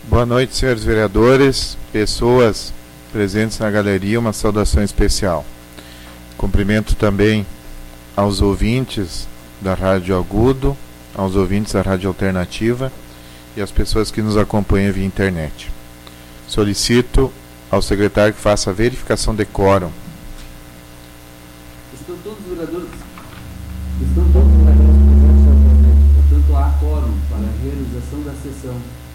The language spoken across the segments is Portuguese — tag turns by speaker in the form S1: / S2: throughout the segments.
S1: Boa noite, senhores vereadores, pessoas presentes na galeria, uma saudação especial. Cumprimento também aos ouvintes da Rádio Agudo, aos ouvintes da Rádio Alternativa e às pessoas que nos acompanham via internet. Solicito ao secretário que faça a verificação de quórum.
S2: Estão todos os vereadores presentes atualmente, portanto há quórum para a realização da sessão.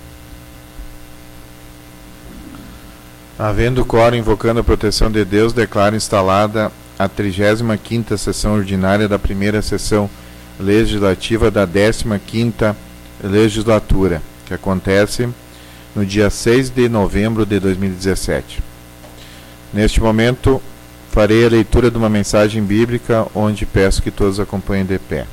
S1: Havendo quórum, invocando a proteção de Deus, declaro instalada a 35ª sessão ordinária da primeira sessão legislativa da 15ª legislatura, que acontece no dia 6 de novembro de 2017. Neste momento, farei a leitura de uma mensagem bíblica, onde peço que todos acompanhem de pé.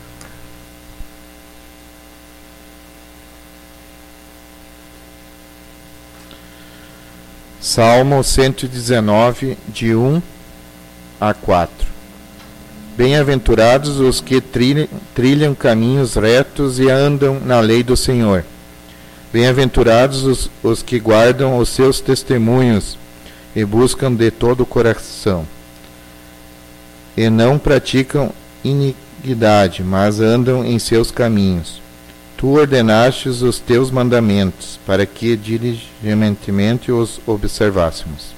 S1: Salmo 119, de 1 a 4. Bem-aventurados os que trilham caminhos retos e andam na lei do Senhor. Bem-aventurados os que guardam os seus testemunhos e buscam de todo o coração. E não praticam iniquidade, mas andam em seus caminhos. Tu ordenastes os teus mandamentos, para que diligentemente os observássemos.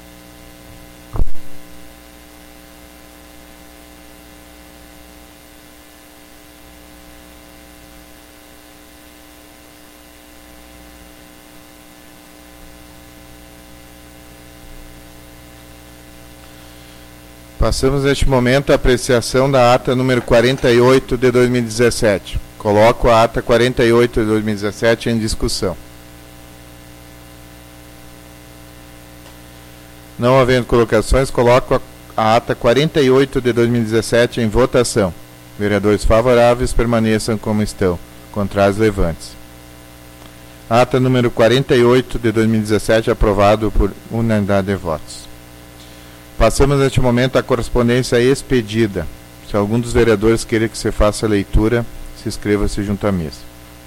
S1: Passamos neste momento à apreciação da ata número 48 de 2017. Coloco a ata 48 de 2017 em discussão. Não havendo colocações, coloco a ata 48 de 2017 em votação. Vereadores favoráveis permaneçam como estão. Contrários, levante-se. Ata número 48 de 2017 aprovado por unanimidade de votos. Passamos neste momento à correspondência expedida. Se algum dos vereadores queira que se faça a leitura, se inscreva-se junto à mesa.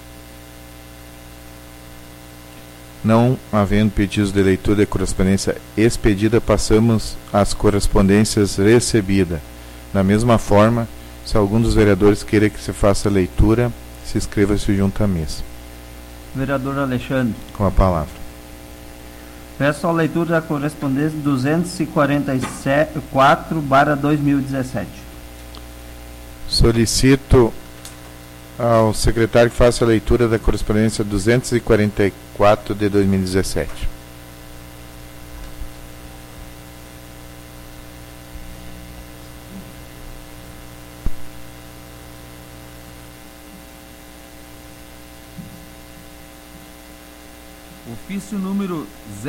S1: Não havendo pedidos de leitura de correspondência expedida, passamos às correspondências recebidas. Da mesma forma, se algum dos vereadores queira que se faça a leitura, se inscreva-se junto à mesa.
S3: Vereador Alexandre.
S1: Com a palavra.
S3: Peço a leitura da correspondência 244/2017.
S1: Solicito ao secretário que faça a leitura da correspondência 244 de 2017.
S2: Ofício número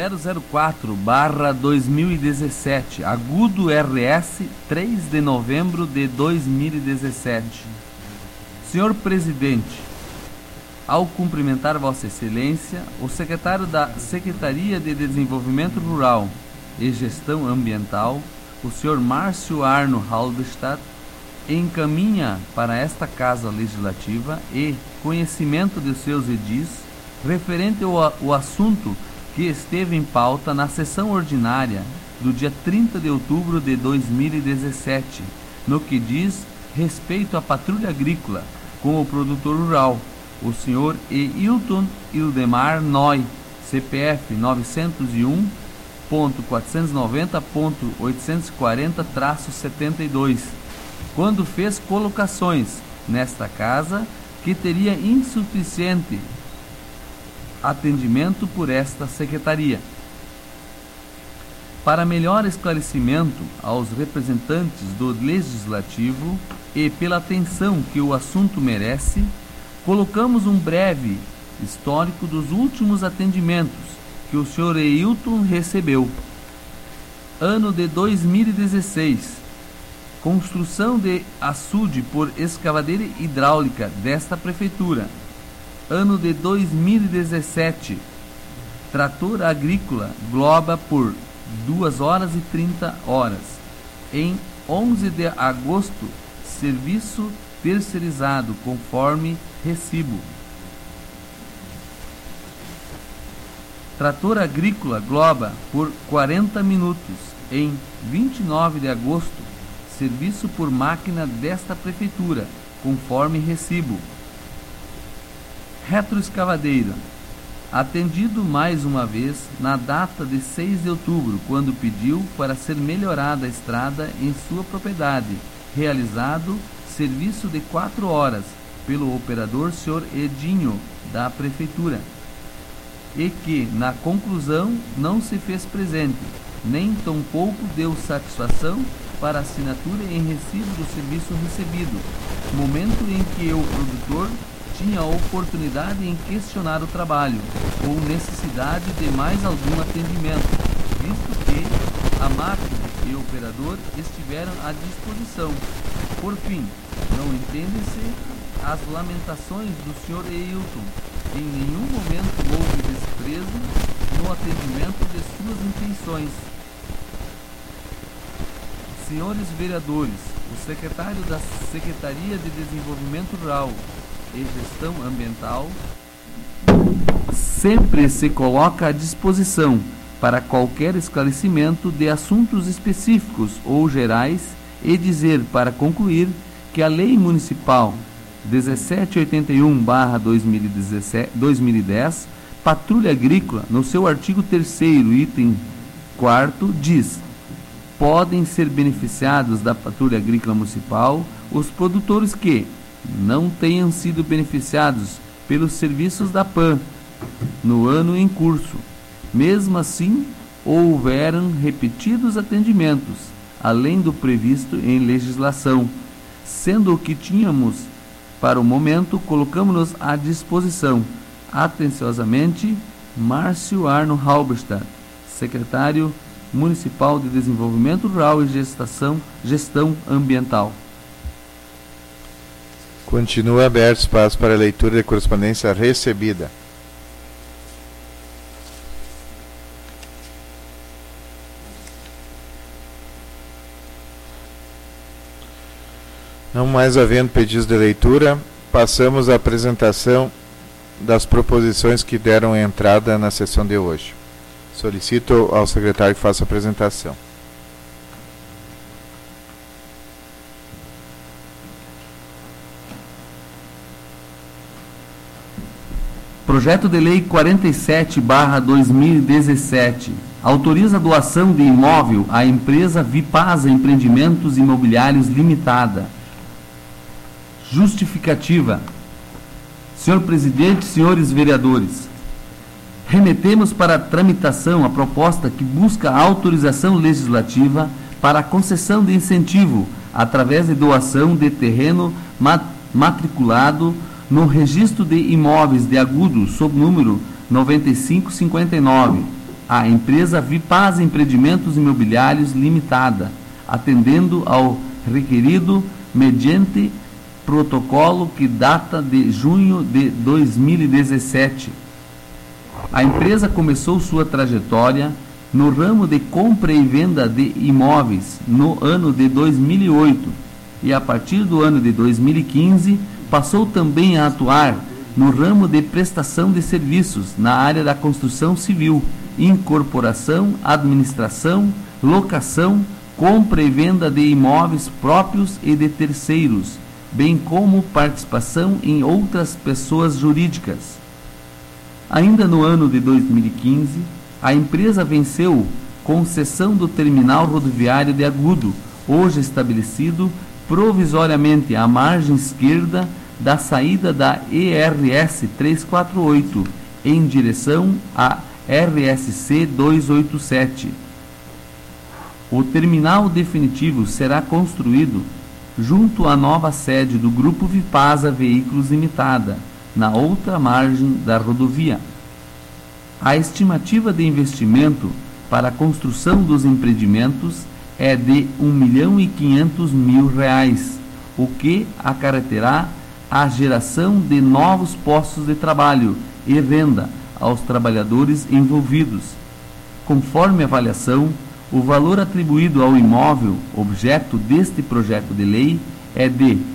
S2: 004/2017, Agudo RS, 3 de novembro de 2017. Senhor Presidente, ao cumprimentar Vossa Excelência, o secretário da Secretaria de Desenvolvimento Rural e Gestão Ambiental, o Sr. Márcio Arno Halberstadt, encaminha para esta Casa Legislativa e conhecimento de seus edis referente ao assunto que esteve em pauta na sessão ordinária do dia 30 de outubro de 2017, no que diz respeito à patrulha agrícola com o produtor rural, o senhor Hilton Ildemar Noy, CPF 901.490.840-72, quando fez colocações nesta casa que teria insuficiente atendimento por esta secretaria. Para melhor esclarecimento aos representantes do Legislativo e pela atenção que o assunto merece, colocamos um breve histórico dos últimos atendimentos que o Sr. Hilton recebeu. Ano de 2016, construção de açude por escavadeira hidráulica desta prefeitura. Ano de 2017, trator agrícola Globa por 2 horas e 30 horas. Em 11 de agosto, serviço terceirizado conforme recibo. Trator agrícola Globa por 40 minutos, em 29 de agosto, serviço por máquina desta prefeitura, conforme recibo. Retroescavadeira, atendido mais uma vez na data de 6 de outubro, quando pediu para ser melhorada a estrada em sua propriedade, realizado serviço de 4 horas pelo operador Sr. Edinho, da prefeitura, e que, na conclusão, não se fez presente, nem tampouco deu satisfação para assinatura em recibo do serviço recebido, momento em que o produtor tinha a oportunidade em questionar o trabalho, ou necessidade de mais algum atendimento, visto que a máquina e o operador estiveram à disposição. Por fim, não entendem-se as lamentações do Sr. Eilton. Em nenhum momento houve desprezo no atendimento de suas intenções. Senhores vereadores, o secretário da Secretaria de Desenvolvimento Rural e Gestão Ambiental sempre se coloca à disposição para qualquer esclarecimento de assuntos específicos ou gerais e dizer, para concluir, que a Lei Municipal 1781/2010, Patrulha Agrícola, no seu artigo 3º, item 4º, diz: podem ser beneficiados da Patrulha Agrícola Municipal os produtores que não tenham sido beneficiados pelos serviços da PAM no ano em curso, mesmo assim houveram repetidos atendimentos, além do previsto em legislação, sendo o que tínhamos para o momento, colocamos-nos à disposição. Atenciosamente, Márcio Arno Halberstadt, Secretário Municipal de Desenvolvimento Rural e Gestão Ambiental.
S1: Continua aberto espaço para leitura de correspondência recebida. Não mais havendo pedidos de leitura, passamos à apresentação das proposições que deram entrada na sessão de hoje. Solicito ao secretário que faça a apresentação.
S2: Projeto de Lei 47/2017 autoriza a doação de imóvel à empresa Vipasa Empreendimentos Imobiliários Limitada. Justificativa. Senhor Presidente, senhores vereadores, remetemos para tramitação a proposta que busca a autorização legislativa para a concessão de incentivo através de doação de terreno matriculado no Registro de Imóveis de Agudo, sob número 9559, à empresa Vipasa Empreendimentos Imobiliários Limitada, atendendo ao requerido mediante protocolo que data de junho de 2017. A empresa começou sua trajetória no ramo de compra e venda de imóveis no ano de 2008 e, a partir do ano de 2015, passou também a atuar no ramo de prestação de serviços na área da construção civil, incorporação, administração, locação, compra e venda de imóveis próprios e de terceiros, bem como participação em outras pessoas jurídicas. Ainda no ano de 2015, a empresa venceu concessão do terminal rodoviário de Agudo, hoje estabelecido provisoriamente à margem esquerda da saída da ERS 348, em direção à RSC 287. O terminal definitivo será construído junto à nova sede do Grupo Vipasa Veículos Limitada, na outra margem da rodovia. A estimativa de investimento para a construção dos empreendimentos é de R$1.500.000, o que acarreterá a geração de novos postos de trabalho e renda aos trabalhadores envolvidos. Conforme avaliação, o valor atribuído ao imóvel objeto deste projeto de lei é de R$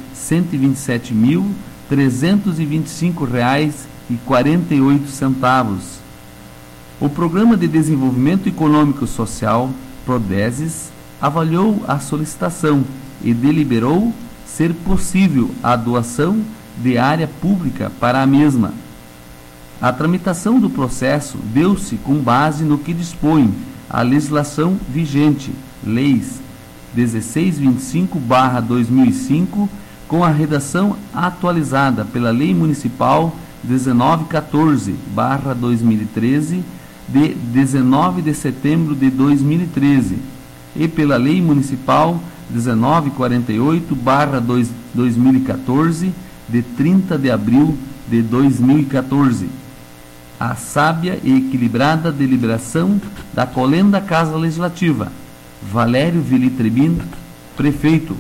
S2: 127.325,48. O Programa de Desenvolvimento Econômico e Social, PRODESES, avaliou a solicitação e deliberou ser possível a doação de área pública para a mesma. A tramitação do processo deu-se com base no que dispõe a legislação vigente, Leis 1625/2005, com a redação atualizada pela Lei Municipal 1914/2013, de 19 de setembro de 2013, e pela Lei Municipal 1948/2014, de 30 de abril de 2014. A sábia e equilibrada deliberação da Colenda Casa Legislativa. Valério Vilitrebin, prefeito.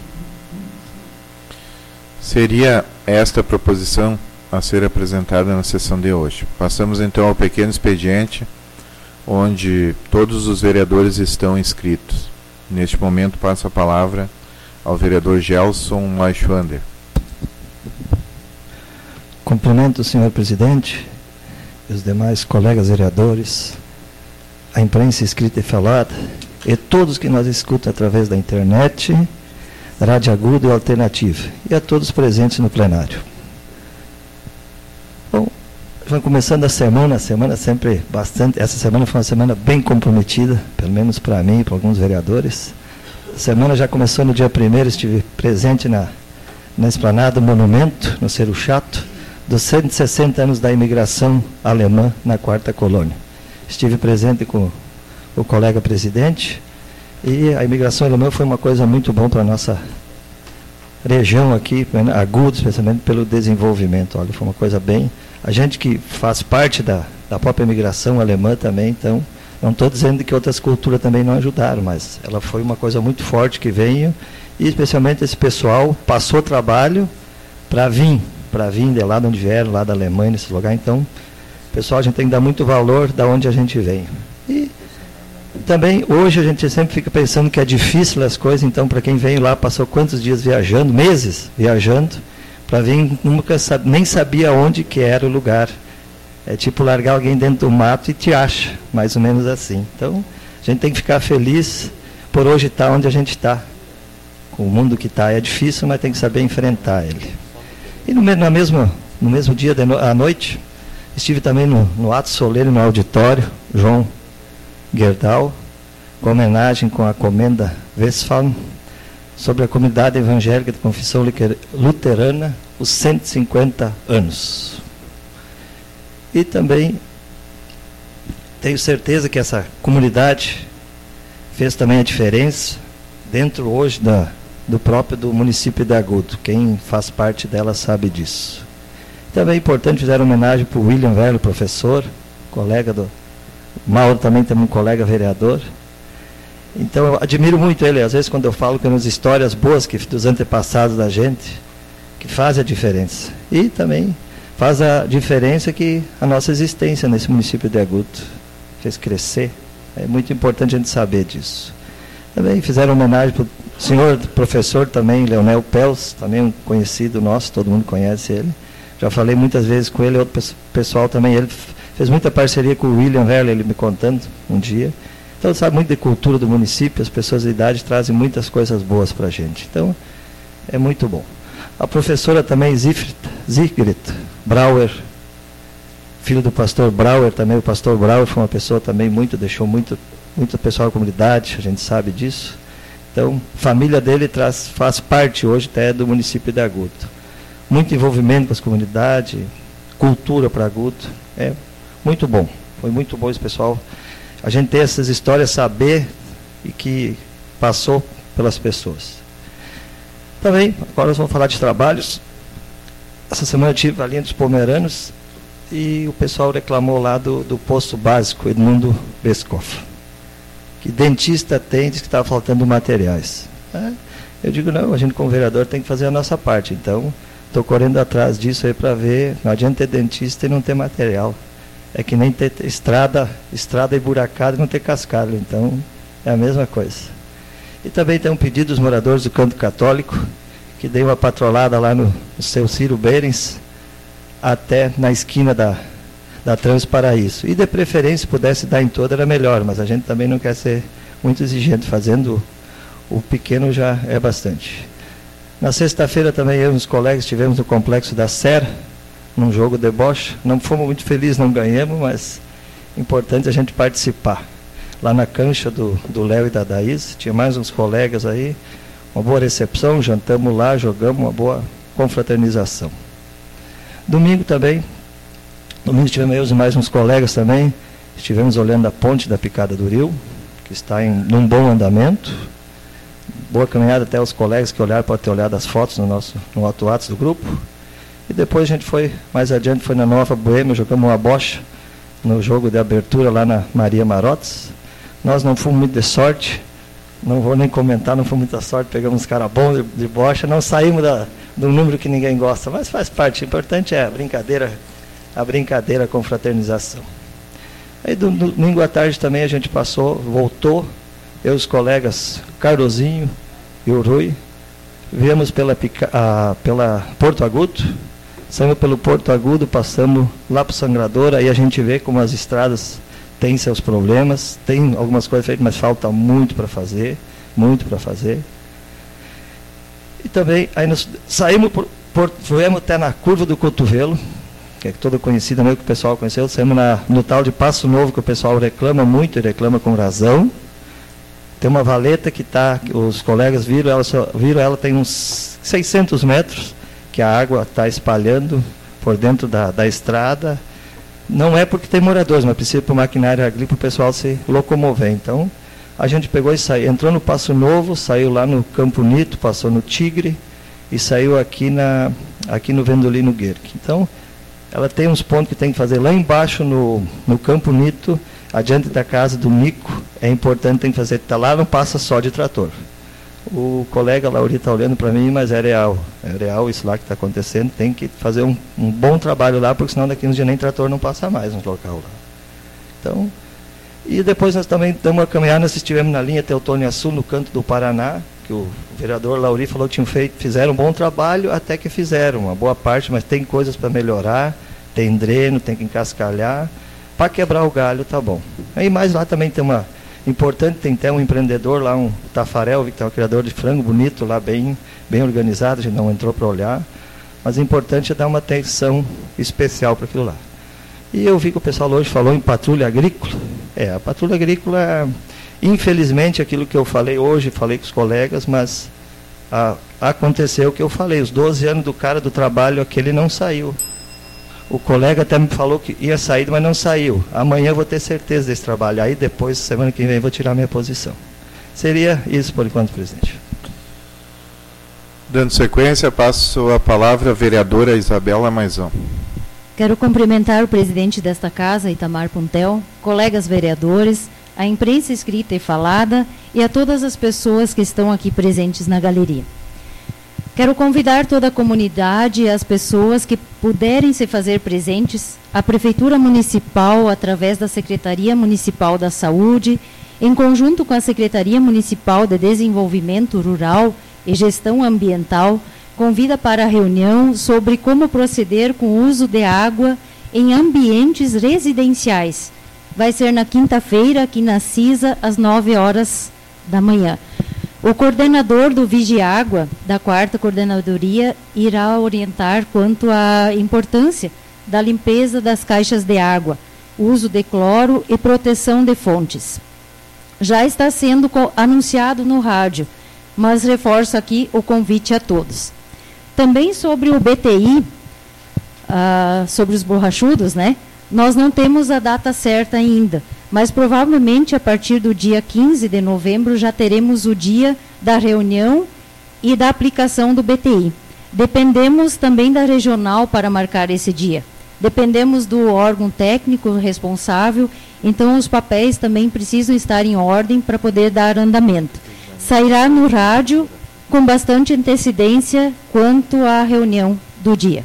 S1: Seria esta a proposição a ser apresentada na sessão de hoje. Passamos então ao pequeno expediente, onde todos os vereadores estão inscritos. Neste momento passo a palavra ao vereador Gelson Laischwander.
S4: Cumprimento o senhor presidente e os demais colegas vereadores, a imprensa escrita e falada, e todos que nos escutam através da internet, Rádio Agudo e Alternativa, e a todos presentes no plenário. Bom, vamos começando a semana sempre bastante, essa semana foi uma semana bem comprometida, pelo menos para mim e para alguns vereadores. A semana já começou no dia 1º, estive presente na esplanada Monumento, no Cerro Chato, dos 160 anos da imigração alemã na 4ª colônia. Estive presente com o colega presidente, e a imigração alemã foi uma coisa muito boa para a nossa região aqui, Agudo, especialmente pelo desenvolvimento. Olha, foi uma coisa bem... A gente que faz parte da própria imigração alemã também, então, não estou dizendo que outras culturas também não ajudaram, mas ela foi uma coisa muito forte que veio, e especialmente esse pessoal passou trabalho para vir de lá de onde vieram, lá da Alemanha, nesse lugar. Então, pessoal, a gente tem que dar muito valor da onde a gente vem. E também, hoje, a gente sempre fica pensando que é difícil as coisas, então, para quem veio lá, passou quantos dias viajando, meses viajando, para vir, nem sabia onde que era o lugar. É tipo largar alguém dentro do mato e te acha, mais ou menos assim. Então, a gente tem que ficar feliz por hoje estar onde a gente está. Com o mundo que está é difícil, mas tem que saber enfrentar ele. E no mesmo dia à noite, estive também no ato solene no auditório, João Gerdau, com homenagem com a Comenda Westphalen, sobre a comunidade evangélica de confissão luterana, os 150 anos. E também tenho certeza que essa comunidade fez também a diferença dentro hoje do município de Agudo. Quem faz parte dela sabe disso. Também é importante fazer homenagem para o William Velho, professor, colega do Mauro, também tem um colega vereador. Então eu admiro muito ele, às vezes quando eu falo pelas histórias boas dos antepassados da gente, que fazem a diferença. E também faz a diferença que a nossa existência nesse município de Agudo fez crescer. É muito importante a gente saber disso. Também fizeram homenagem para o senhor professor também, Leonel Pels, também um conhecido nosso, todo mundo conhece ele. Já falei muitas vezes com ele, outro pessoal também, ele fez muita parceria com o William Verle, ele me contando um dia. Então, sabe muito de cultura do município, as pessoas de idade trazem muitas coisas boas para a gente. Então, é muito bom. A professora também, Sigrid Brauer, filho do pastor Brauer, também o pastor Brauer foi uma pessoa também deixou muito pessoal da comunidade, a gente sabe disso. Então, a família dele faz parte hoje até do município de Agudo. Muito envolvimento com as comunidades, cultura para Agudo. É muito bom. Foi muito bom esse pessoal. A gente ter essas histórias, saber e que passou pelas pessoas. Também, agora nós vamos falar de trabalhos. Essa semana eu estive ali dos Pomeranos e o pessoal reclamou lá do posto básico Edmundo Bescoff. Que dentista tem, diz que estava faltando materiais. Eu digo, não, a gente como vereador tem que fazer a nossa parte. Então, estou correndo atrás disso aí para ver, não adianta ter dentista e não ter material. É que nem ter estrada emburacada e não ter cascalho. Então, é a mesma coisa. E também tem um pedido dos moradores do Canto Católico, que dei uma patrolada lá no seu Ciro Berens, até na esquina da dar trânsito para isso. E de preferência, se pudesse dar em toda, era melhor, mas a gente também não quer ser muito exigente, fazendo o pequeno já é bastante. Na sexta-feira também eu e os colegas estivemos no Complexo da Serra, num jogo de bocha. Não fomos muito felizes, não ganhamos, mas importante a gente participar. Lá na cancha do Léo e da Daís, tinha mais uns colegas aí, uma boa recepção, jantamos lá, jogamos, uma boa confraternização. Domingo também, tivemos eu e mais uns colegas também, estivemos olhando a ponte da Picada do Rio, que está num bom andamento. Boa caminhada até os colegas que olharam, podem ter olhado as fotos no WhatsApp do grupo. E depois a gente foi, mais adiante, foi na Nova Boêmia, jogamos uma bocha no jogo de abertura lá na Maria Marotes. Nós não fomos muito de sorte, não vou nem comentar, não fomos muita sorte, pegamos uns caras bons de bocha, não saímos do número que ninguém gosta, mas faz parte, o importante é a brincadeira, a confraternização. Aí domingo à tarde também a gente voltou, eu e os colegas Cardozinho e o Rui, viemos pela Porto Agudo, saímos pelo Porto Agudo, passamos lá para o Sangrador, aí a gente vê como as estradas têm seus problemas, tem algumas coisas feitas, mas falta muito para fazer, E também, aí nós saímos, viemos até na Curva do Cotovelo, que é toda conhecida, mesmo que o pessoal conheceu, saímos no tal de Passo Novo, que o pessoal reclama muito, e reclama com razão. Tem uma valeta que os colegas viram ela tem uns 600 metros, que a água está espalhando por dentro da estrada. Não é porque tem moradores, mas precisa para o maquinário agrícola para o pessoal se locomover. Então, a gente pegou e saiu, entrou no Passo Novo, saiu lá no Campo Nito, passou no Tigre e saiu aqui no Vendolino Guerque. Então, ela tem uns pontos que tem que fazer lá embaixo no Campo Nito, adiante da casa do Mico, é importante, tem que fazer, está lá, não passa só de trator. O colega Lauri está olhando para mim, mas é real isso lá que está acontecendo, tem que fazer um bom trabalho lá, porque senão daqui uns dias nem trator não passa mais no local lá. Então, e depois nós também damos uma caminhada, nós estivemos na linha Teutônia Sul, no canto do Paraná, que o vereador Lauri falou que fizeram um bom trabalho, até que fizeram uma boa parte, mas tem coisas para melhorar, tem dreno, tem que encascalhar, para quebrar o galho tá bom. Aí mais lá também tem importante, tem até um empreendedor lá, um Tafarel, que é um criador de frango bonito lá, bem organizado, a gente não entrou para olhar, mas o importante é dar uma atenção especial para aquilo lá. E eu vi que o pessoal hoje falou em patrulha agrícola. A patrulha agrícola, infelizmente, aquilo que eu falei hoje, falei com os colegas, mas aconteceu o que eu falei, os 12 anos do cara do trabalho, aquele não saiu. O colega até me falou que ia sair, mas não saiu. Amanhã eu vou ter certeza desse trabalho. Aí depois, semana que vem, eu vou tirar minha posição. Seria isso por enquanto, presidente.
S1: Dando sequência, passo a palavra à vereadora Isabela Maisão.
S5: Quero cumprimentar o presidente desta casa, Itamar Puntel, colegas vereadores, a imprensa escrita e falada e a todas as pessoas que estão aqui presentes na galeria. Quero convidar toda a comunidade e as pessoas que puderem se fazer presentes, a Prefeitura Municipal, através da Secretaria Municipal da Saúde, em conjunto com a Secretaria Municipal de Desenvolvimento Rural e Gestão Ambiental, convida para a reunião sobre como proceder com o uso de água em ambientes residenciais. Vai ser na quinta-feira, aqui na CISA, às 9 horas da manhã. O coordenador do Vigiágua, da 4ª Coordenadoria, irá orientar quanto à importância da limpeza das caixas de água, uso de cloro e proteção de fontes. Já está sendo anunciado no rádio, mas reforço aqui o convite a todos. Também sobre o BTI, sobre os borrachudos, né? Nós não temos a data certa ainda, mas provavelmente a partir do dia 15 de novembro já teremos o dia da reunião e da aplicação do BTI. Dependemos também da regional para marcar esse dia. Dependemos do órgão técnico responsável, então os papéis também precisam estar em ordem para poder dar andamento. Sairá no rádio com bastante antecedência quanto à reunião do dia.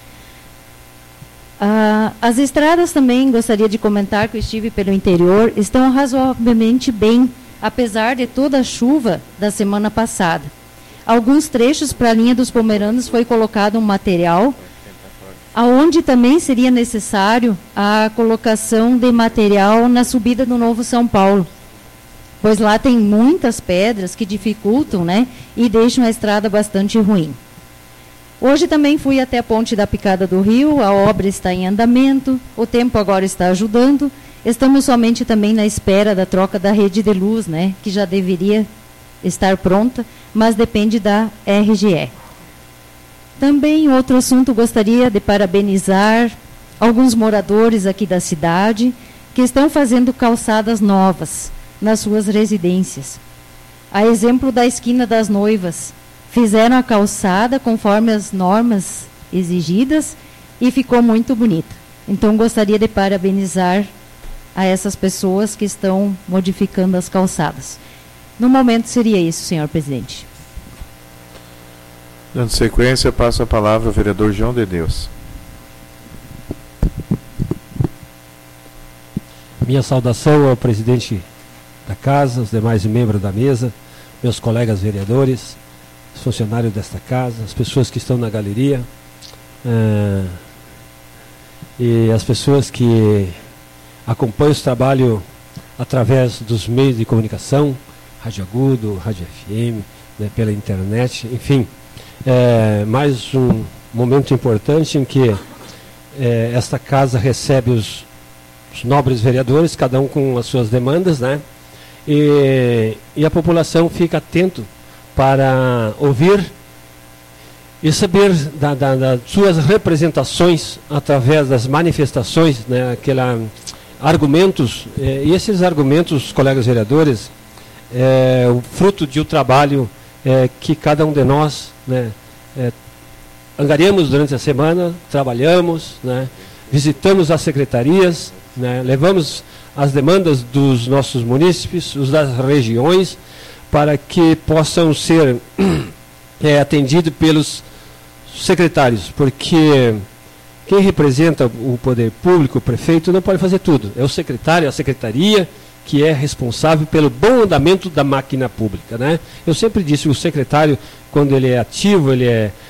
S5: As estradas também, gostaria de comentar que eu estive pelo interior, estão razoavelmente bem, apesar de toda a chuva da semana passada. Alguns trechos para a linha dos Pomeranos foi colocado um material, aonde também seria necessário a colocação de material na subida do Novo São Paulo, pois lá tem muitas pedras que dificultam, né, e deixam a estrada bastante ruim. Hoje também fui até a Ponte da Picada do Rio, a obra está em andamento, o tempo agora está ajudando, estamos somente também na espera da troca da rede de luz, né, que já deveria estar pronta, mas depende da RGE. Também, outro assunto, gostaria de parabenizar alguns moradores aqui da cidade que estão fazendo calçadas novas nas suas residências. A exemplo da esquina das Noivas, fizeram a calçada conforme as normas exigidas e ficou muito bonita. Então, gostaria de parabenizar a essas pessoas que estão modificando as calçadas. No momento, seria isso, senhor presidente.
S1: Dando sequência, passo a palavra ao vereador João de Deus.
S6: Minha saudação ao presidente da casa, os demais membros da mesa, meus colegas vereadores, os funcionários desta casa, as pessoas que estão na galeria, e as pessoas que acompanham esse trabalho através dos meios de comunicação, Rádio Agudo, Rádio FM, né, pela internet, enfim. Mais um momento importante em que esta casa recebe os nobres vereadores, cada um com as suas demandas, né? E a população fica atento para ouvir e saber das suas representações através das manifestações, né? Argumentos, e esses argumentos, colegas vereadores, o fruto de um trabalho que cada um de nós, né, angariamos durante a semana, trabalhamos, né, visitamos as secretarias, né, levamos as demandas dos nossos munícipes, os das regiões, para que possam ser atendidos pelos secretários, porque quem representa o poder público, o prefeito, não pode fazer tudo. É o secretário, a secretaria, que é responsável pelo bom andamento da máquina pública, né? Eu sempre disse, o secretário, quando ele é ativo, ele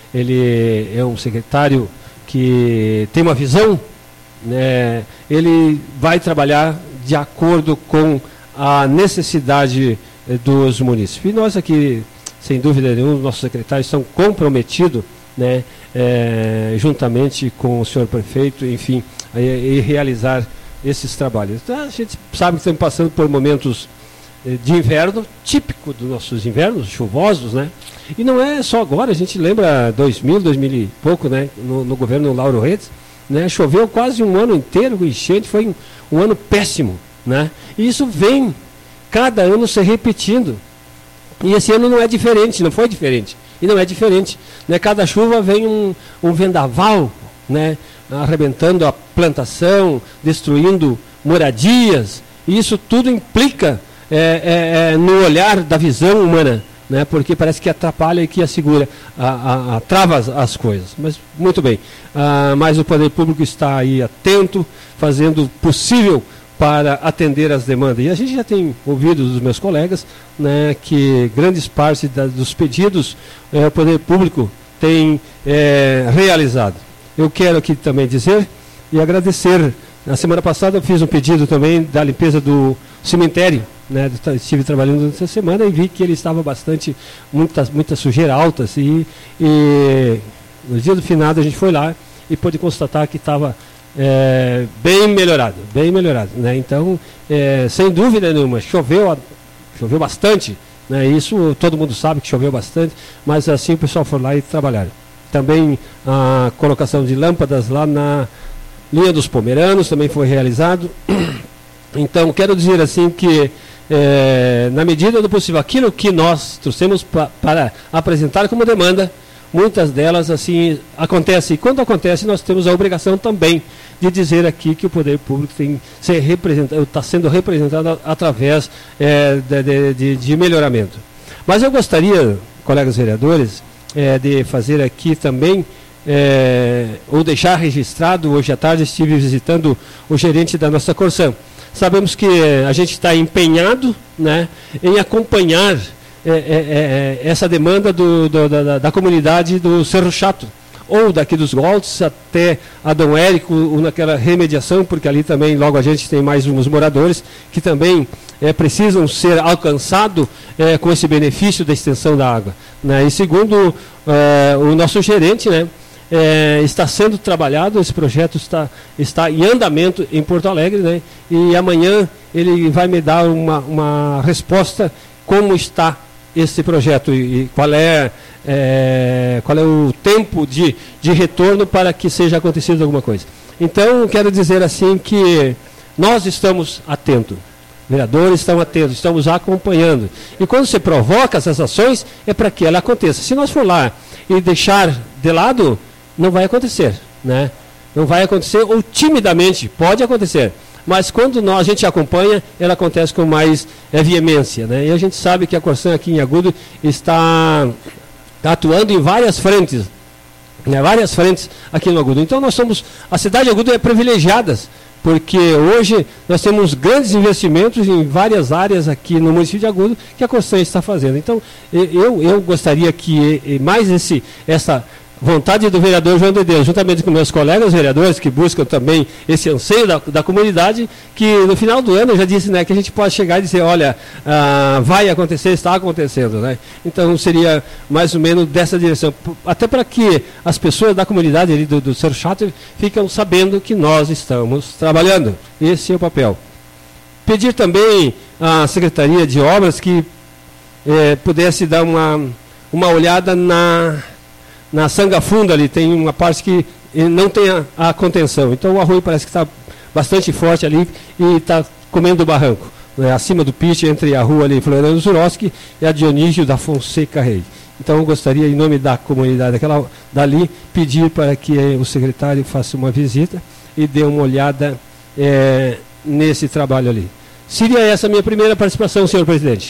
S6: é um secretário que tem uma visão, né? Ele vai trabalhar de acordo com a necessidade dos munícipes. E nós aqui, sem dúvida nenhuma, nossos secretários estão comprometidos, né, juntamente com o senhor prefeito, enfim, e realizar esses trabalhos. Então, a gente sabe que estamos passando por momentos de inverno, típico dos nossos invernos, chuvosos, né? E não é só agora, a gente lembra 2000 e pouco, né? No governo Lauro Redes, né? Choveu quase um ano inteiro, enchente, foi um ano péssimo, né? E isso vem cada ano se repetindo. E esse ano não é diferente, não foi diferente. E não é diferente, né? Cada chuva vem um vendaval, né? Arrebentando a plantação, destruindo moradias, e isso tudo implica no olhar da visão humana, né? Porque parece que atrapalha e que assegura, trava as coisas. Mas muito bem, mas o poder público está aí atento, fazendo o possível para atender as demandas. E a gente já tem ouvido dos meus colegas, né, que grandes partes dos pedidos o poder público tem realizado. Eu quero aqui também dizer e agradecer. Na semana passada eu fiz um pedido também da limpeza do cemitério, né? Estive trabalhando nessa semana e vi que ele estava muita sujeira alta, e no dia do finado a gente foi lá e pôde constatar que estava bem melhorado, né? Então, sem dúvida nenhuma, choveu bastante, né? Isso todo mundo sabe que choveu bastante, mas assim o pessoal foi lá e trabalharam. Também a colocação de lâmpadas lá na linha dos Pomeranos também foi realizado. Então, quero dizer assim que, na medida do possível, aquilo que nós trouxemos para apresentar como demanda, muitas delas assim acontecem. E quando acontece, nós temos a obrigação também de dizer aqui que o poder público está sendo representado através de melhoramento. Mas eu gostaria, colegas vereadores, de fazer aqui também, ou deixar registrado, hoje à tarde estive visitando o gerente da nossa Corsã. Sabemos que a gente está empenhado, né, em acompanhar essa demanda da comunidade do Cerro Chato, ou daqui dos Golds até a Dom Érico, naquela remediação, porque ali também logo a gente tem mais uns moradores que também precisam ser alcançados com esse benefício da extensão da água, né? E segundo o nosso gerente, né, está sendo trabalhado, esse projeto está em andamento em Porto Alegre, né, e amanhã ele vai me dar uma resposta como está esse projeto e qual é o tempo de retorno para que seja acontecido alguma coisa. Então, quero dizer assim que nós estamos atentos, vereadores estão atentos, estamos acompanhando. E quando você provoca essas ações, é para que ela aconteça. Se nós for lá e deixar de lado, não vai acontecer, né? Não vai acontecer, ou timidamente, pode acontecer. Mas quando a gente acompanha, ela acontece com mais veemência, né? E a gente sabe que a Corsan aqui em Agudo está atuando em várias frentes, né? Várias frentes aqui no Agudo. Então a cidade de Agudo é privilegiada, porque hoje nós temos grandes investimentos em várias áreas aqui no município de Agudo que a Corsan está fazendo. Então eu gostaria que mais essa vontade do vereador João de Deus, juntamente com meus colegas vereadores que buscam também esse anseio da comunidade, que no final do ano eu já disse, né, que a gente pode chegar e dizer, olha, vai acontecer, está acontecendo, né? Então seria mais ou menos dessa direção, até para que as pessoas da comunidade ali do Cerro Chato fiquem sabendo que nós estamos trabalhando. Esse é o papel. Pedir também à Secretaria de Obras que pudesse dar uma olhada na Sanga Funda ali, tem uma parte que não tem a contenção. Então o arroio parece que está bastante forte ali e está comendo o barranco, né, acima do pitch, entre a rua ali Floriano Zuroski e a Dionísio da Fonseca Rei. Então eu gostaria, em nome da comunidade dali, pedir para que o secretário faça uma visita e dê uma olhada nesse trabalho ali. Seria essa a minha primeira participação, senhor presidente.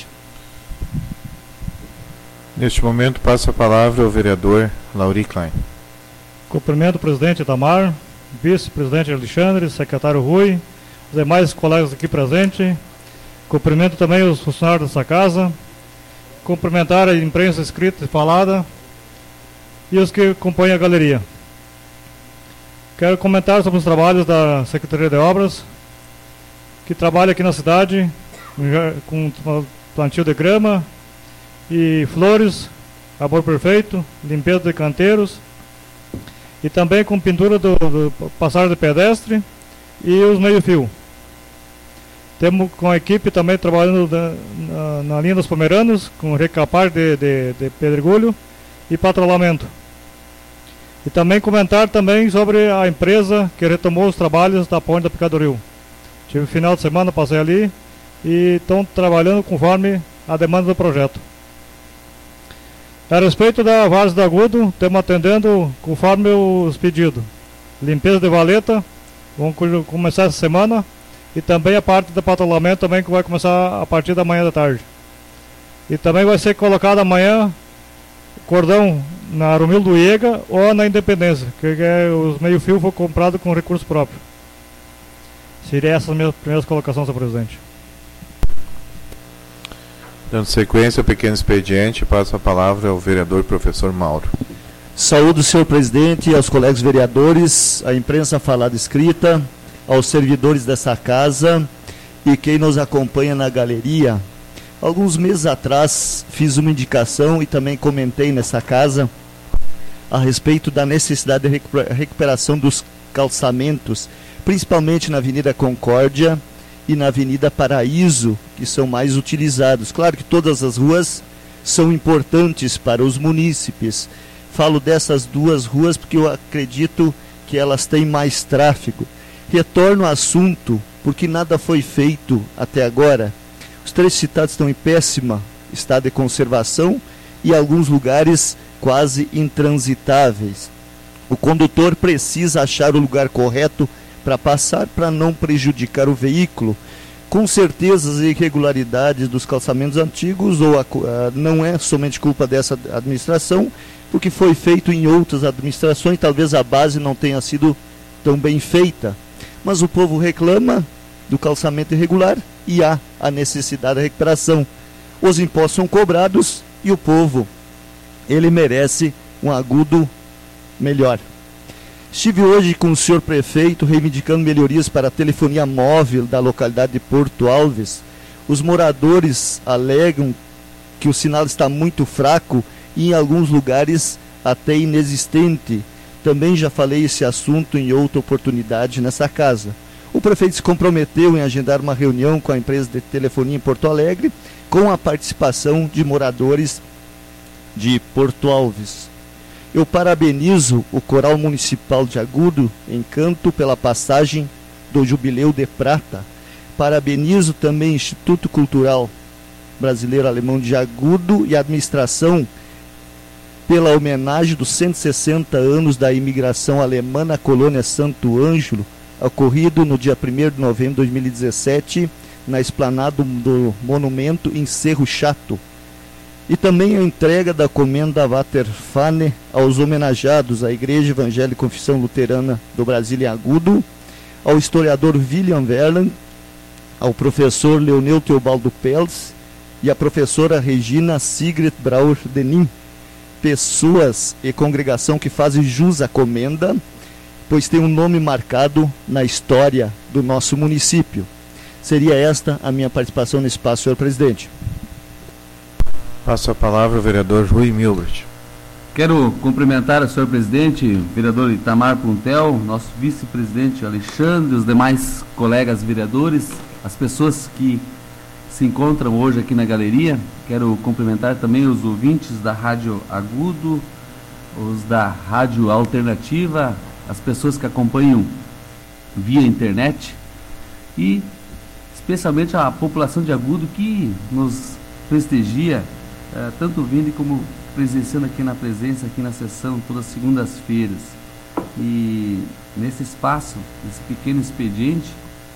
S1: Neste momento, passo a palavra ao vereador Lauri Klein.
S7: Cumprimento o presidente Itamar, vice-presidente Alexandre, secretário Rui, os demais colegas aqui presentes. Cumprimento também os funcionários dessa casa. Cumprimentar a imprensa escrita e falada e os que acompanham a galeria. Quero comentar sobre os trabalhos da Secretaria de Obras, que trabalha aqui na cidade com plantio de grama e flores, amor perfeito, limpeza de canteiros e também com pintura do passagem de pedestre e os meio-fio. Temos com a equipe também trabalhando na linha dos Pomeranos, com recapar de pedregulho e patrulhamento. E também comentar também sobre a empresa que retomou os trabalhos da ponte da Picadoril. Tive final de semana, passei ali e estão trabalhando conforme a demanda do projeto. A respeito da Várzea do Agudo, estamos atendendo conforme os pedidos. Limpeza de valeta, vamos começar essa semana. E também a parte do patrulhamento também, que vai começar a partir da manhã da tarde. E também vai ser colocado amanhã cordão na Romildo Iega ou na Independência, que os meio-fio foram comprados com recurso próprio. Seria essas as minhas primeiras colocações, senhor presidente.
S1: Dando sequência ao pequeno expediente, passo a palavra ao vereador professor Mauro.
S8: Saúdo, senhor presidente, aos colegas vereadores, à imprensa falada e escrita, aos servidores dessa casa e quem nos acompanha na galeria. Alguns meses atrás fiz uma indicação e também comentei nessa casa a respeito da necessidade de recuperação dos calçamentos, principalmente na Avenida Concórdia e na Avenida Paraíso, que são mais utilizados. Claro que todas as ruas são importantes para os munícipes. Falo dessas duas ruas porque eu acredito que elas têm mais tráfego. Retorno ao assunto, porque nada foi feito até agora. Os três citados estão em péssimo estado de conservação e alguns lugares quase intransitáveis. O condutor precisa achar o lugar correto para passar, para não prejudicar o veículo. Com certeza as irregularidades dos calçamentos antigos não é somente culpa dessa administração, porque foi feito em outras administrações, talvez a base não tenha sido tão bem feita. Mas o povo reclama do calçamento irregular e há a necessidade da recuperação. Os impostos são cobrados e o povo, ele merece um Agudo melhor. Estive hoje com o senhor prefeito reivindicando melhorias para a telefonia móvel da localidade de Porto Alves. Os moradores alegam que o sinal está muito fraco e em alguns lugares até inexistente. Também já falei esse assunto em outra oportunidade nessa casa. O prefeito se comprometeu em agendar uma reunião com a empresa de telefonia em Porto Alegre, com a participação de moradores de Porto Alves. Eu parabenizo o Coral Municipal de Agudo, Encanto, pela passagem do Jubileu de Prata. Parabenizo também o Instituto Cultural Brasileiro Alemão de Agudo e a administração pela homenagem dos 160 anos da imigração alemã na colônia Santo Ângelo, ocorrido no dia 1º de novembro de 2017, na esplanada do monumento em Cerro Chato. E também a entrega da comenda Waterfahne aos homenageados à Igreja Evangélica Confissão Luterana do Brasil em Agudo, ao historiador William Verlan, ao professor Leonel Teobaldo Pels e à professora Regina Sigrid Brauer Denim, pessoas e congregação que fazem jus à comenda, pois tem um nome marcado na história do nosso município. Seria esta a minha participação nesse espaço, senhor presidente.
S1: Passo a palavra ao vereador Rui Milbert.
S2: Quero cumprimentar o senhor presidente, vereador Itamar Puntel, nosso vice-presidente Alexandre, os demais colegas vereadores, as pessoas que se encontram hoje aqui na galeria. Quero cumprimentar também os ouvintes da Rádio Agudo, os da Rádio Alternativa, as pessoas que acompanham via internet e especialmente a população de Agudo que nos prestigia, tanto vindo como presenciando aqui na presença, aqui na sessão, todas as segundas-feiras. E nesse espaço, nesse pequeno expediente,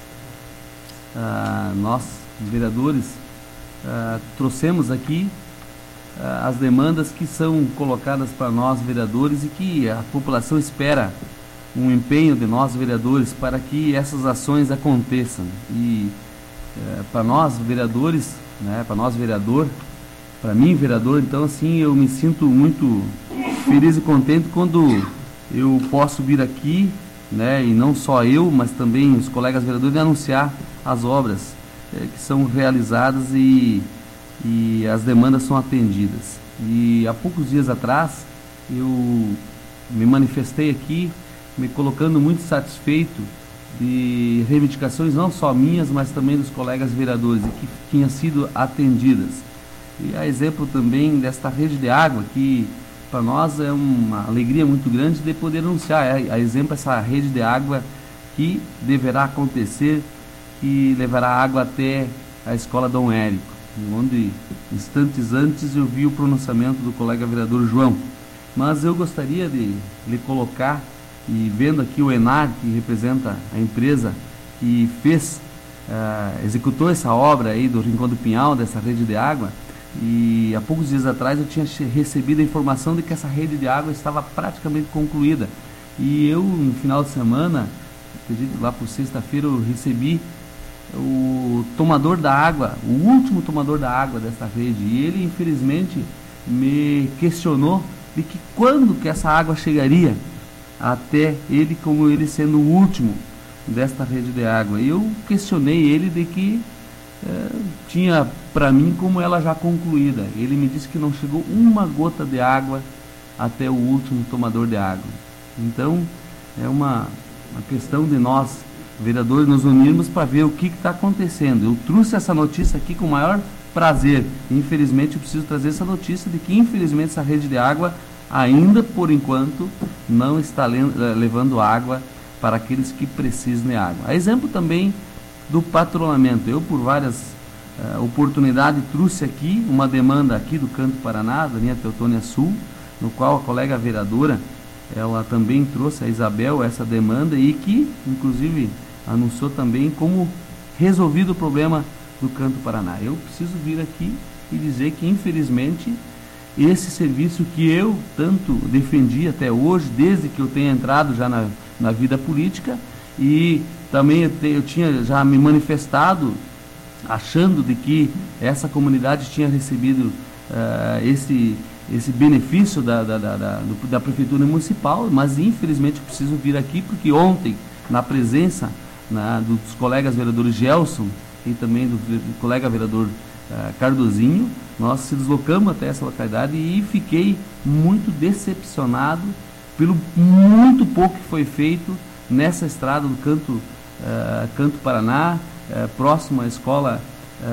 S2: nós, vereadores, trouxemos aqui as demandas que são colocadas para nós, vereadores, e que a população espera um empenho de nós, vereadores, para que essas ações aconteçam. E para nós, vereadores, né, para nós, vereador, para mim, vereador, então, assim, eu me sinto muito feliz e contente quando eu posso vir aqui, né, e não só eu, mas também os colegas vereadores, anunciar as obras que são realizadas e as demandas são atendidas. E há poucos dias atrás, eu me manifestei aqui, me colocando muito satisfeito de reivindicações não só minhas, mas também dos colegas vereadores, e que tinham sido atendidas. E a exemplo também desta rede de água, que para nós é uma alegria muito grande de poder anunciar, a exemplo essa rede de água que deverá acontecer, que levará água até a Escola Dom Érico, onde instantes antes eu vi o pronunciamento do colega vereador João. Mas eu gostaria de lhe colocar, e vendo aqui o Enar, que representa a empresa que executou essa obra aí do Rincão do Pinhal, dessa rede de água, e há poucos dias atrás eu tinha recebido a informação de que essa rede de água estava praticamente concluída. E eu, no final de semana, acredito lá por sexta-feira, eu recebi o tomador da água, o último tomador da água desta rede, e ele infelizmente me questionou de que quando que essa água chegaria até ele, como ele sendo o último desta rede de água. E eu questionei ele de que tinha para mim como ela já concluída. Ele me disse que não chegou uma gota de água até o último tomador de água. Então é uma questão de nós, vereadores, nos unirmos para ver o que está acontecendo. Eu trouxe essa notícia aqui com o maior prazer. Infelizmente eu preciso trazer essa notícia de que infelizmente essa rede de água ainda por enquanto não está levando água para aqueles que precisam de água. A exemplo também do patrulhamento. Eu, por várias oportunidades, trouxe aqui uma demanda aqui do Canto Paraná, da linha Teutônia Sul, no qual a colega vereadora, ela também trouxe, a Isabel, essa demanda, e que, inclusive, anunciou também como resolvido o problema do Canto Paraná. Eu preciso vir aqui e dizer que, infelizmente, esse serviço que eu tanto defendi até hoje, desde que eu tenha entrado já na vida política, e também eu tinha já me manifestado achando de que essa comunidade tinha recebido esse benefício da Prefeitura Municipal, mas infelizmente preciso vir aqui porque ontem, na presença dos colegas vereadores Gelson e também do colega vereador Cardozinho, nós se deslocamos até essa localidade e fiquei muito decepcionado pelo muito pouco que foi feito nessa estrada do Canto Paraná, próximo à escola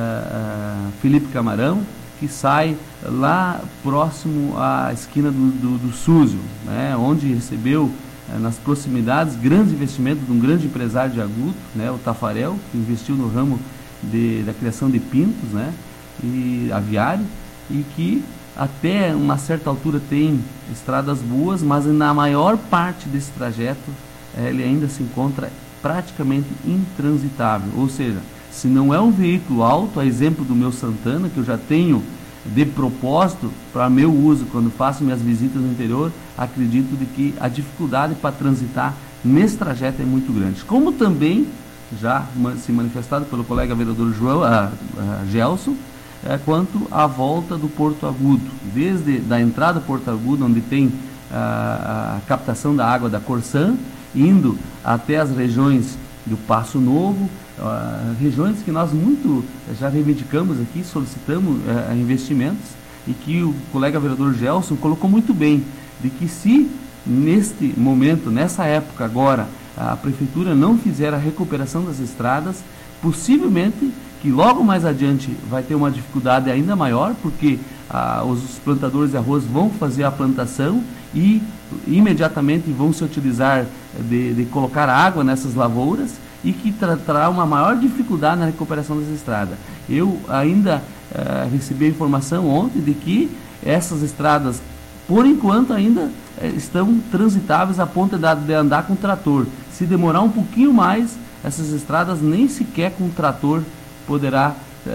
S2: Felipe Camarão, que sai lá próximo à esquina do Súzio, né, onde recebeu nas proximidades grandes investimentos de um grande empresário de Agudo, né, o Tafarel, que investiu no ramo da criação de pintos, né, e aviário, e que até uma certa altura tem estradas boas, mas na maior parte desse trajeto ele ainda se encontra praticamente intransitável. Ou seja, se não é um veículo alto, a exemplo do meu Santana, que eu já tenho de propósito para meu uso quando faço minhas visitas no interior, acredito de que a dificuldade para transitar nesse trajeto é muito grande. Como também já se manifestado pelo colega vereador Gelson, quanto à volta do Porto Agudo, desde da entrada do Porto Agudo, onde tem a captação da água da Corsã, indo até as regiões do Passo Novo, regiões que nós muito já reivindicamos aqui, solicitamos investimentos, e que o colega vereador Gelson colocou muito bem, de que se neste momento, nessa época agora, a Prefeitura não fizer a recuperação das estradas, possivelmente que logo mais adiante vai ter uma dificuldade ainda maior, porque os plantadores de arroz vão fazer a plantação e imediatamente vão se utilizar de colocar água nessas lavouras, e que trará uma maior dificuldade na recuperação dessa estrada. Eu ainda recebi a informação ontem de que essas estradas, por enquanto, ainda estão transitáveis a ponto de andar com trator. Se demorar um pouquinho mais, essas estradas nem sequer com trator poderá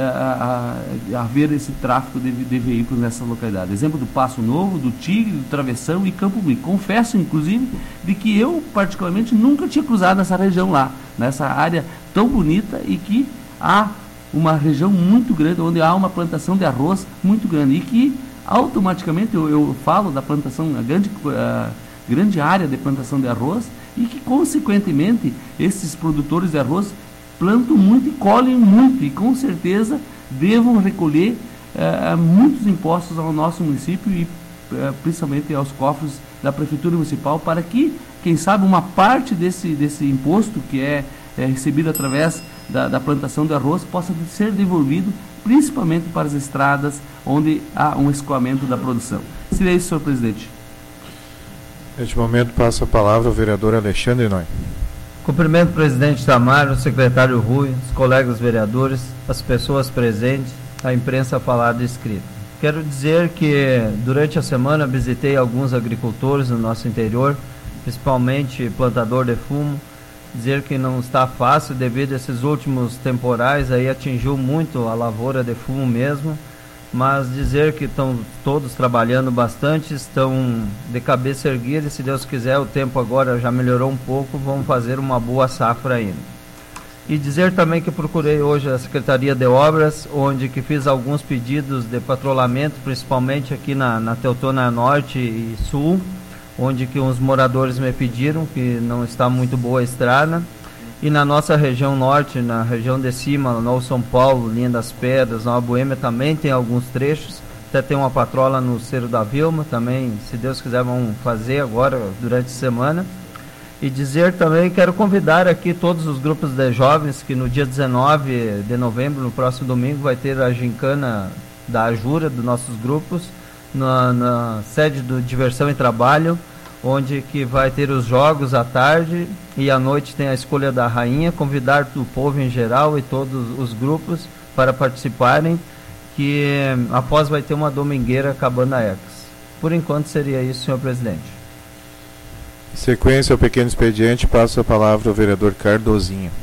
S2: haver esse tráfego de veículos nessa localidade. Exemplo do Passo Novo, do Tigre, do Travessão e Campo Bonito. Confesso, inclusive, de que eu, particularmente, nunca tinha cruzado nessa região lá, nessa área tão bonita, e que há uma região muito grande, onde há uma plantação de arroz muito grande, e que automaticamente eu falo da plantação, a grande área de plantação de arroz, e que, consequentemente, esses produtores de arroz plantam muito e colhem muito, e com certeza devam recolher muitos impostos ao nosso município e principalmente aos cofres da Prefeitura Municipal, para que, quem sabe, uma parte desse imposto que é recebido através da plantação de arroz possa ser devolvido principalmente para as estradas onde há um escoamento da produção. Seria isso, senhor presidente.
S1: Neste momento passa a palavra ao vereador Alexandre Noy.
S3: Cumprimento o presidente Itamar, o secretário Rui, os colegas vereadores, as pessoas presentes, a imprensa falada e escrita. Quero dizer que durante a semana visitei alguns agricultores no nosso interior, principalmente plantador de fumo. Dizer que não está fácil devido a esses últimos temporais, aí atingiu muito a lavoura de fumo mesmo, mas dizer que estão todos trabalhando bastante, estão de cabeça erguida, e se Deus quiser o tempo agora já melhorou um pouco, vamos fazer uma boa safra ainda. E dizer também que procurei hoje a Secretaria de Obras, onde que fiz alguns pedidos de patrulhamento, principalmente aqui na Teutônia Norte e Sul, onde que uns moradores me pediram que não está muito boa a estrada. E na nossa região norte, na região de cima, Novo São Paulo, Linha das Pedras, Nova Boêmia, também tem alguns trechos. Até tem uma patrola no Cerro da Vilma, também, se Deus quiser, vamos fazer agora, durante a semana. E dizer também, quero convidar aqui todos os grupos de jovens, que no dia 19 de novembro, no próximo domingo, vai ter a gincana da Ajura, dos nossos grupos, na sede do Diversão e Trabalho, onde que vai ter os jogos à tarde e à noite tem a escolha da rainha. Convidar o povo em geral e todos os grupos para participarem, que após vai ter uma domingueira Cabana Ex. Por enquanto seria isso, senhor presidente.
S1: Em sequência ao pequeno expediente, passo a palavra ao vereador Cardozinho.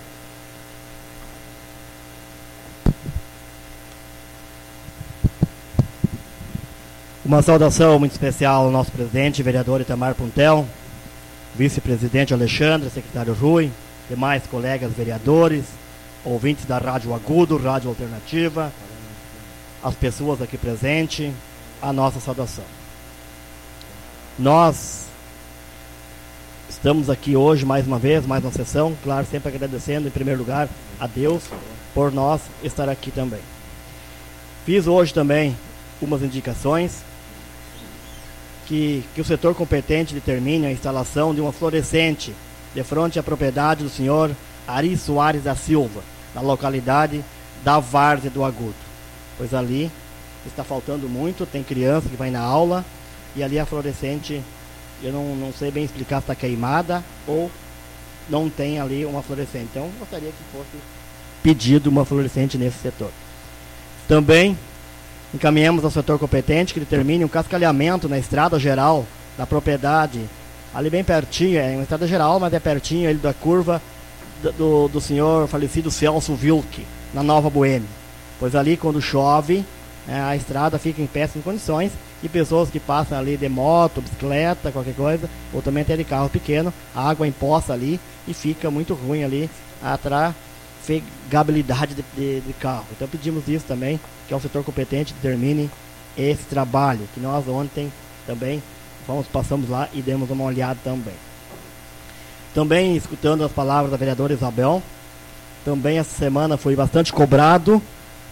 S9: Uma saudação muito especial ao nosso presidente, vereador Itamar Puntel, vice-presidente Alexandre, secretário Rui, demais colegas vereadores, ouvintes da Rádio Agudo, Rádio Alternativa, as pessoas aqui presentes, a nossa saudação. Nós estamos aqui hoje mais uma vez, mais uma sessão, claro, sempre agradecendo em primeiro lugar a Deus por nós estar aqui também. Fiz hoje também umas indicações que o setor competente determine a instalação de uma fluorescente de frente à propriedade do senhor Ari Soares da Silva, na localidade da Várzea do Agudo. Pois ali está faltando muito, tem criança que vai na aula e ali a fluorescente, eu não sei bem explicar se está queimada ou não tem ali uma fluorescente. Então gostaria que fosse pedido uma fluorescente nesse setor. Também encaminhamos ao setor competente que determine um cascalhamento na estrada geral da propriedade, ali bem pertinho, é uma estrada geral, mas é pertinho ali da curva do senhor falecido Celso Wilke, na Nova Boêmia. Pois ali quando chove, a estrada fica em péssimas condições e pessoas que passam ali de moto, bicicleta, qualquer coisa, ou também até de carro pequeno, a água empoça ali e fica muito ruim ali a trafegabilidade de carro. Então pedimos isso também, que é o setor competente determine esse trabalho, que nós ontem também passamos lá e demos uma olhada também. Também escutando as palavras da vereadora Isabel, também essa semana foi bastante cobrado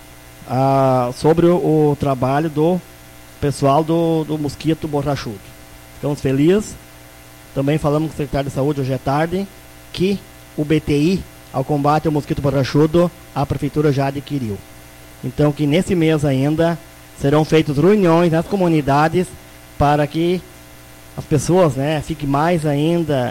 S9: sobre o trabalho do pessoal do mosquito borrachudo. Ficamos felizes. Também falamos com o secretário de saúde hoje à tarde que o BTI ao combate ao mosquito borrachudo a prefeitura já adquiriu. Então que nesse mês ainda serão feitas reuniões nas comunidades para que as pessoas fiquem mais ainda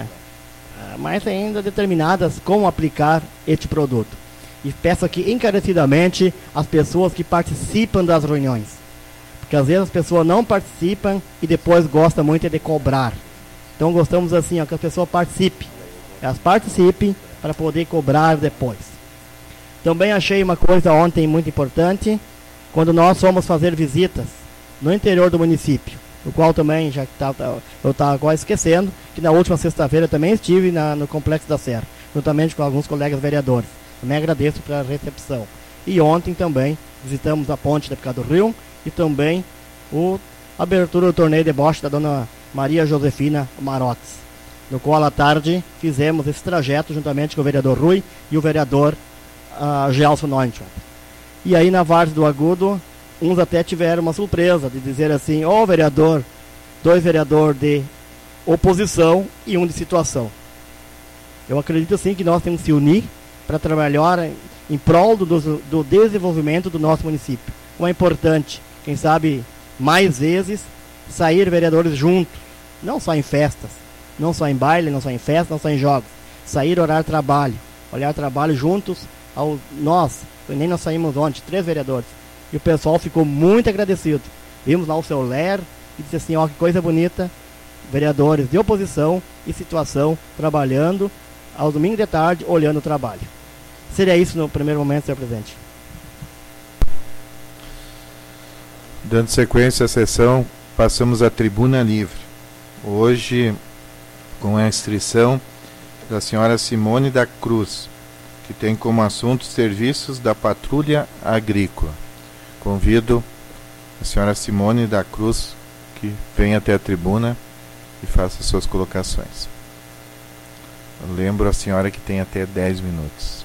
S9: determinadas como aplicar este produto. E peço aqui encarecidamente as pessoas que participam das reuniões, porque às vezes as pessoas não participam e depois gostam muito de cobrar. Então gostamos assim, que as pessoas participem. Elas participem para poder cobrar depois. Também achei uma coisa ontem muito importante, quando nós fomos fazer visitas no interior do município, o qual também, eu estava quase esquecendo, que na última sexta-feira também estive no Complexo da Serra, juntamente com alguns colegas vereadores. Também agradeço pela recepção. E ontem também visitamos a ponte da Picado do Rio e também a abertura do torneio de bocha da dona Maria Josefina Marotes, no qual à tarde fizemos esse trajeto juntamente com o vereador Rui e o vereador Gelson Neunschwab. E aí na Várzea do Agudo, uns até tiveram uma surpresa de dizer assim: vereador, 2 vereadores de oposição e um de situação. Eu acredito assim que nós temos que se unir para trabalhar em prol do desenvolvimento do nosso município. Como é importante, quem sabe, mais vezes, sair vereadores juntos, não só em festas, não só em baile, não só em festa, não só em jogos. Sair, olhar trabalho juntos. Nós saímos ontem, 3 vereadores, e o pessoal ficou muito agradecido. Vimos lá o seu Ler e disse assim: que coisa bonita, vereadores de oposição e situação trabalhando aos domingos de tarde, olhando o trabalho. Seria isso no primeiro momento, senhor presidente.
S1: Dando sequência à sessão, passamos à tribuna livre. Hoje, com a inscrição da senhora Simone da Cruz, que tem como assunto serviços da patrulha agrícola. Convido a senhora Simone da Cruz que venha até a tribuna e faça suas colocações. Eu lembro a senhora que tem até 10 minutos.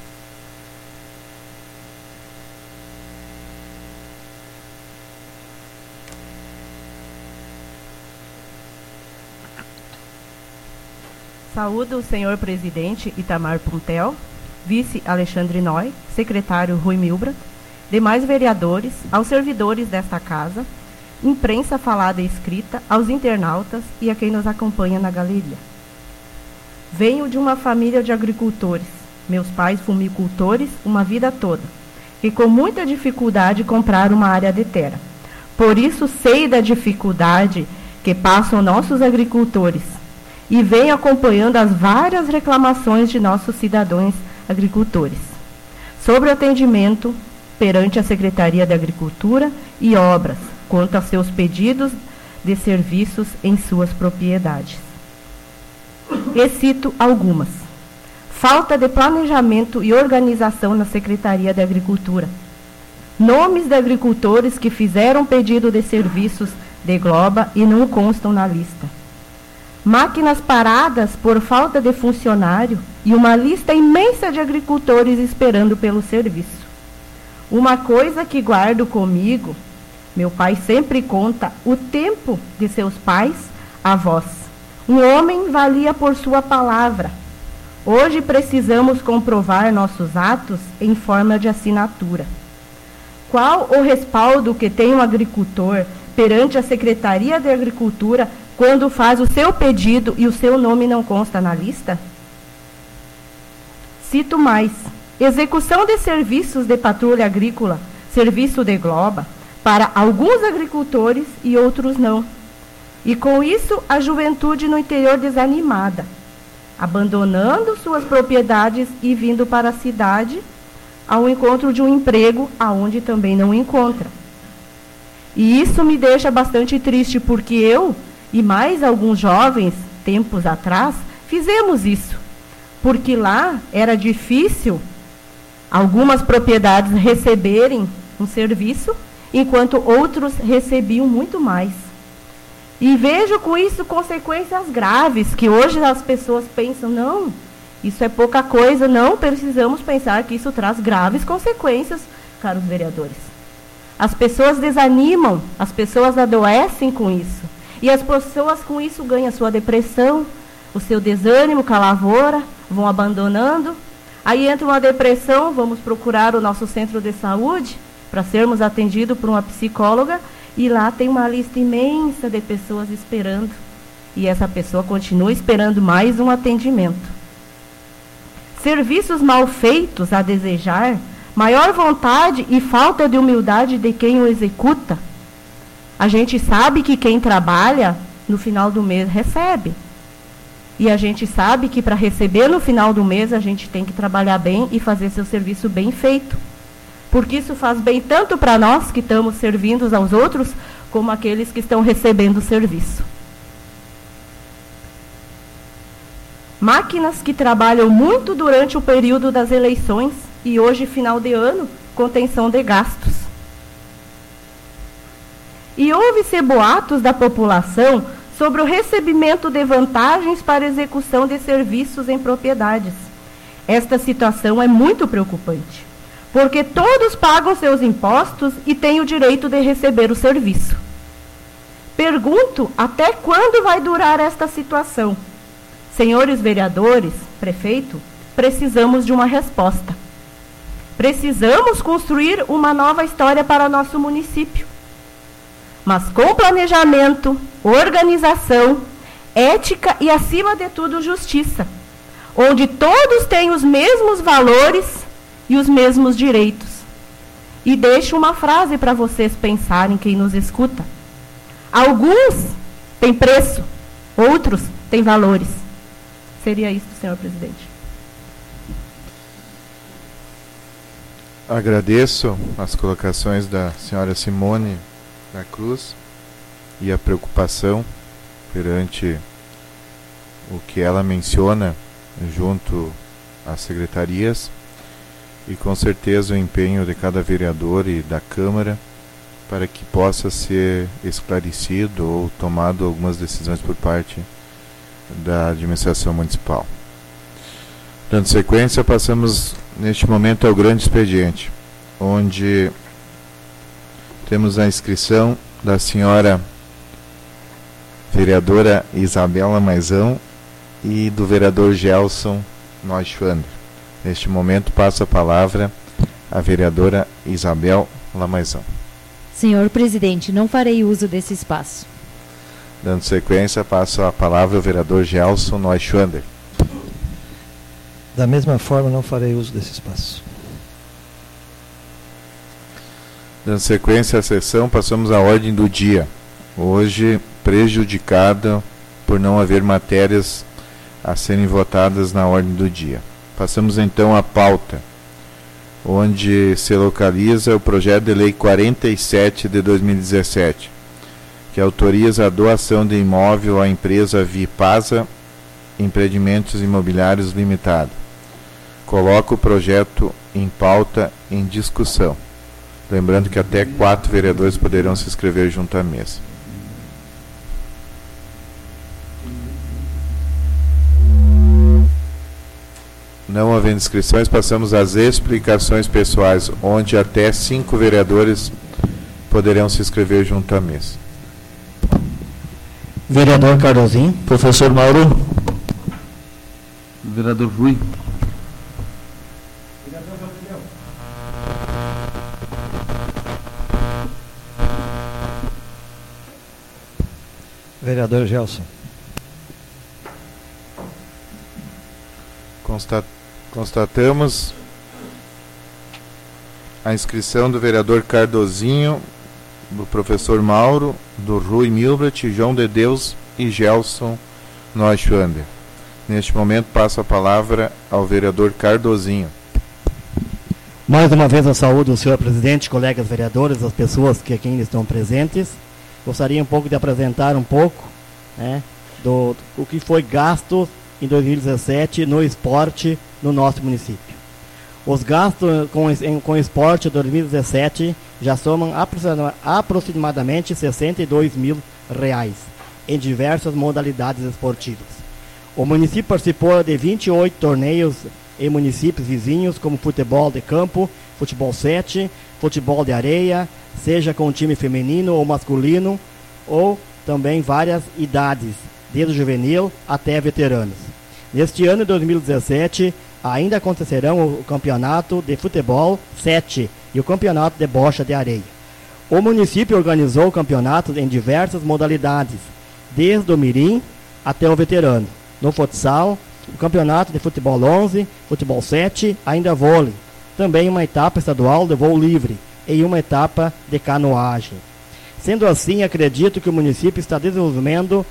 S10: Saúdo o senhor presidente Itamar Puntel, vice Alexandre Noy, secretário Rui Milbra, demais vereadores, aos servidores desta casa, imprensa falada e escrita, aos internautas e a quem nos acompanha na galeria. Venho de uma família de agricultores, meus pais fumicultores uma vida toda, que com muita dificuldade compraram uma área de terra. Por isso sei da dificuldade que passam nossos agricultores e venho acompanhando as várias reclamações de nossos cidadãos agricultores sobre o atendimento perante a Secretaria de Agricultura e Obras quanto a seus pedidos de serviços em suas propriedades. E cito algumas: falta de planejamento e organização na Secretaria de Agricultura, nomes de agricultores que fizeram pedido de serviços de Globa e não constam na lista. Máquinas paradas por falta de funcionário e uma lista imensa de agricultores esperando pelo serviço. Uma coisa que guardo comigo, meu pai sempre conta o tempo de seus pais, avós. Um homem valia por sua palavra. Hoje precisamos comprovar nossos atos em forma de assinatura. Qual o respaldo que tem um agricultor perante a Secretaria de Agricultura quando faz o seu pedido e o seu nome não consta na lista? Cito mais. Execução de serviços de patrulha agrícola, serviço de Globa, para alguns agricultores e outros não. E com isso a juventude no interior desanimada, abandonando suas propriedades e vindo para a cidade ao encontro de um emprego aonde também não encontra. E isso me deixa bastante triste, porque eu e mais alguns jovens, tempos atrás, fizemos isso. Porque lá era difícil algumas propriedades receberem um serviço, enquanto outros recebiam muito mais. E vejo com isso consequências graves, que hoje as pessoas pensam, não, isso é pouca coisa, não precisamos pensar que isso traz graves consequências, caros vereadores. As pessoas desanimam, as pessoas adoecem com isso. E as pessoas com isso ganham a sua depressão, o seu desânimo com a lavoura, vão abandonando. Aí entra uma depressão, vamos procurar o nosso centro de saúde para sermos atendidos por uma psicóloga, e lá tem uma lista imensa de pessoas esperando. E essa pessoa continua esperando mais um atendimento. Serviços mal feitos a desejar, maior vontade e falta de humildade de quem o executa. A gente sabe que quem trabalha, no final do mês, recebe. E a gente sabe que para receber no final do mês, a gente tem que trabalhar bem e fazer seu serviço bem feito. Porque isso faz bem tanto para nós que estamos servindo uns aos outros, como aqueles que estão recebendo o serviço. Máquinas que trabalham muito durante o período das eleições e hoje, final de ano, contenção de gastos. E houve-se boatos da população sobre o recebimento de vantagens para execução de serviços em propriedades. Esta situação é muito preocupante, porque todos pagam seus impostos e têm o direito de receber o serviço. Pergunto até quando vai durar esta situação. Senhores vereadores, prefeito, precisamos de uma resposta. Precisamos construir uma nova história para nosso município, mas com planejamento, organização, ética e, acima de tudo, justiça, onde todos têm os mesmos valores e os mesmos direitos. E deixo uma frase para vocês pensarem, quem nos escuta. Alguns têm preço, outros têm valores. Seria isso, senhor presidente.
S1: Agradeço as colocações da senhora Simone da Cruz e a preocupação perante o que ela menciona junto às secretarias, e com certeza o empenho de cada vereador e da Câmara para que possa ser esclarecido ou tomado algumas decisões por parte da administração municipal. Dando sequência, passamos neste momento ao grande expediente, onde temos a inscrição da senhora vereadora Isabel Lamaizão e do vereador Gelson Neuschwander. Neste momento, passo a palavra à vereadora Isabel Lamaizão.
S5: Senhor presidente, não farei uso desse espaço.
S1: Dando sequência, passo a palavra ao vereador Gelson Neuschwander.
S4: Da mesma forma, não farei uso desse espaço.
S1: Dando sequência à sessão, passamos à ordem do dia. Hoje, prejudicada por não haver matérias a serem votadas na ordem do dia. Passamos então à pauta, onde se localiza o projeto de lei 47 de 2017, que autoriza a doação de imóvel à empresa Vipasa Empreendimentos Imobiliários Limitada. Coloco o projeto em pauta em discussão. Lembrando que até 4 vereadores poderão se inscrever junto à mesa. Não havendo inscrições, passamos às explicações pessoais, onde até 5 vereadores poderão se inscrever junto à mesa.
S9: Vereador Cardozinho.
S8: Professor Mauro.
S2: Vereador Rui.
S4: Vereador Gelson.
S1: Constatamos a inscrição do vereador Cardozinho, do professor Mauro, do Rui Milbrat, João de Deus e Gelson Neuschwander. Neste momento, passo a palavra ao vereador Cardozinho.
S9: Mais uma vez eu saúdo o senhor presidente, colegas vereadores, as pessoas que aqui ainda estão presentes. Gostaria um pouco de apresentar um pouco, né, do que foi gasto em 2017 no esporte no nosso município. Os gastos com esporte em 2017 já somam aproximadamente R$62 mil em diversas modalidades esportivas. O município participou de 28 torneios em municípios vizinhos, como futebol de campo, futebol 7, futebol de areia, seja com time feminino ou masculino, ou também várias idades, desde juvenil até veteranos. Neste ano de 2017, ainda acontecerão o campeonato de futebol 7 e o campeonato de bocha de areia. O município organizou campeonatos em diversas modalidades, desde o mirim até o veterano. No futsal, o campeonato de futebol 11, futebol 7, ainda vôlei. Também uma etapa estadual de voo livre e uma etapa de canoagem. Sendo assim, acredito que o município está desenvolvendo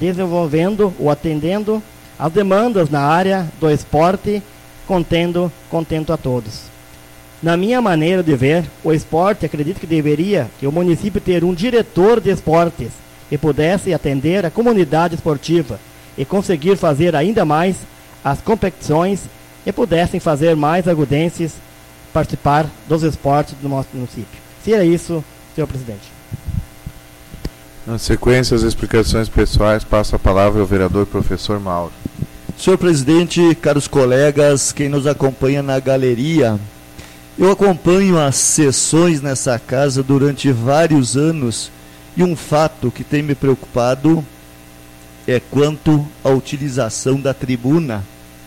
S9: ou atendendo as demandas na área do esporte, contento a todos. Na minha maneira de ver, o esporte, acredito que o município ter um diretor de esportes que pudesse atender a comunidade esportiva e conseguir fazer ainda mais as competições e pudessem fazer mais agudenses participar dos esportes do nosso município. Se é isso, senhor presidente.
S1: Na sequência, as explicações pessoais, passo a palavra ao vereador professor Mauro.
S8: Senhor presidente, caros colegas, quem nos acompanha na galeria, eu acompanho as sessões nessa casa durante vários anos e um fato que tem me preocupado é quanto à utilização da tribuna.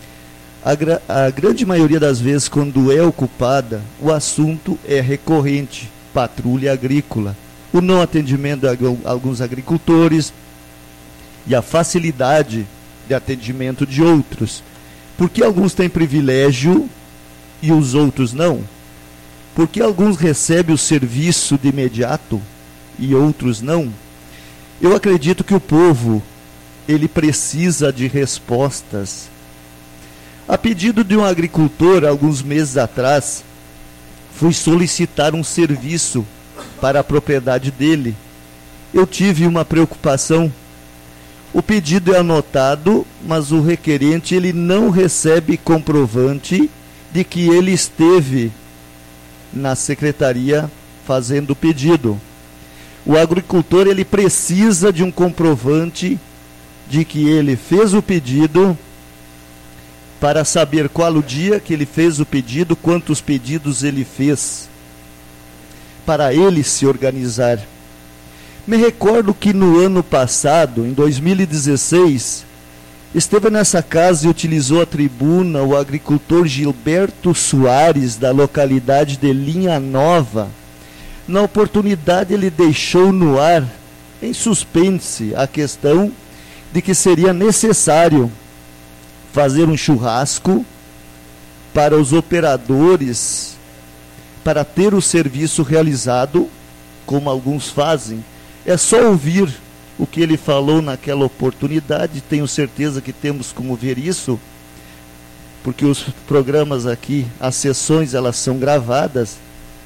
S8: A grande maioria das vezes, quando é ocupada, o assunto é recorrente, patrulha agrícola, o não atendimento a alguns agricultores e a facilidade de atendimento de outros. Porque alguns têm privilégio e os outros não? Porque alguns recebem o serviço de imediato e outros não? Eu acredito que o povo, ele precisa de respostas. A pedido de um agricultor, alguns meses atrás, fui solicitar um serviço para a propriedade dele. Eu tive uma preocupação. O pedido é anotado, mas o requerente ele não recebe comprovante de que ele esteve na secretaria fazendo o pedido. O agricultor ele precisa de um comprovante de que ele fez o pedido para saber qual o dia que ele fez o pedido, quantos pedidos ele fez, para ele se organizar. Me recordo que no ano passado, em 2016, esteve nessa casa e utilizou a tribuna o agricultor Gilberto Soares, da localidade de Linha Nova. Na oportunidade, ele deixou no ar, em suspense, a questão de que seria necessário fazer um churrasco para os operadores, para ter o serviço realizado, como alguns fazem. É só ouvir o que ele falou naquela oportunidade, tenho certeza que temos como ver isso, porque os programas aqui, as sessões, elas são gravadas,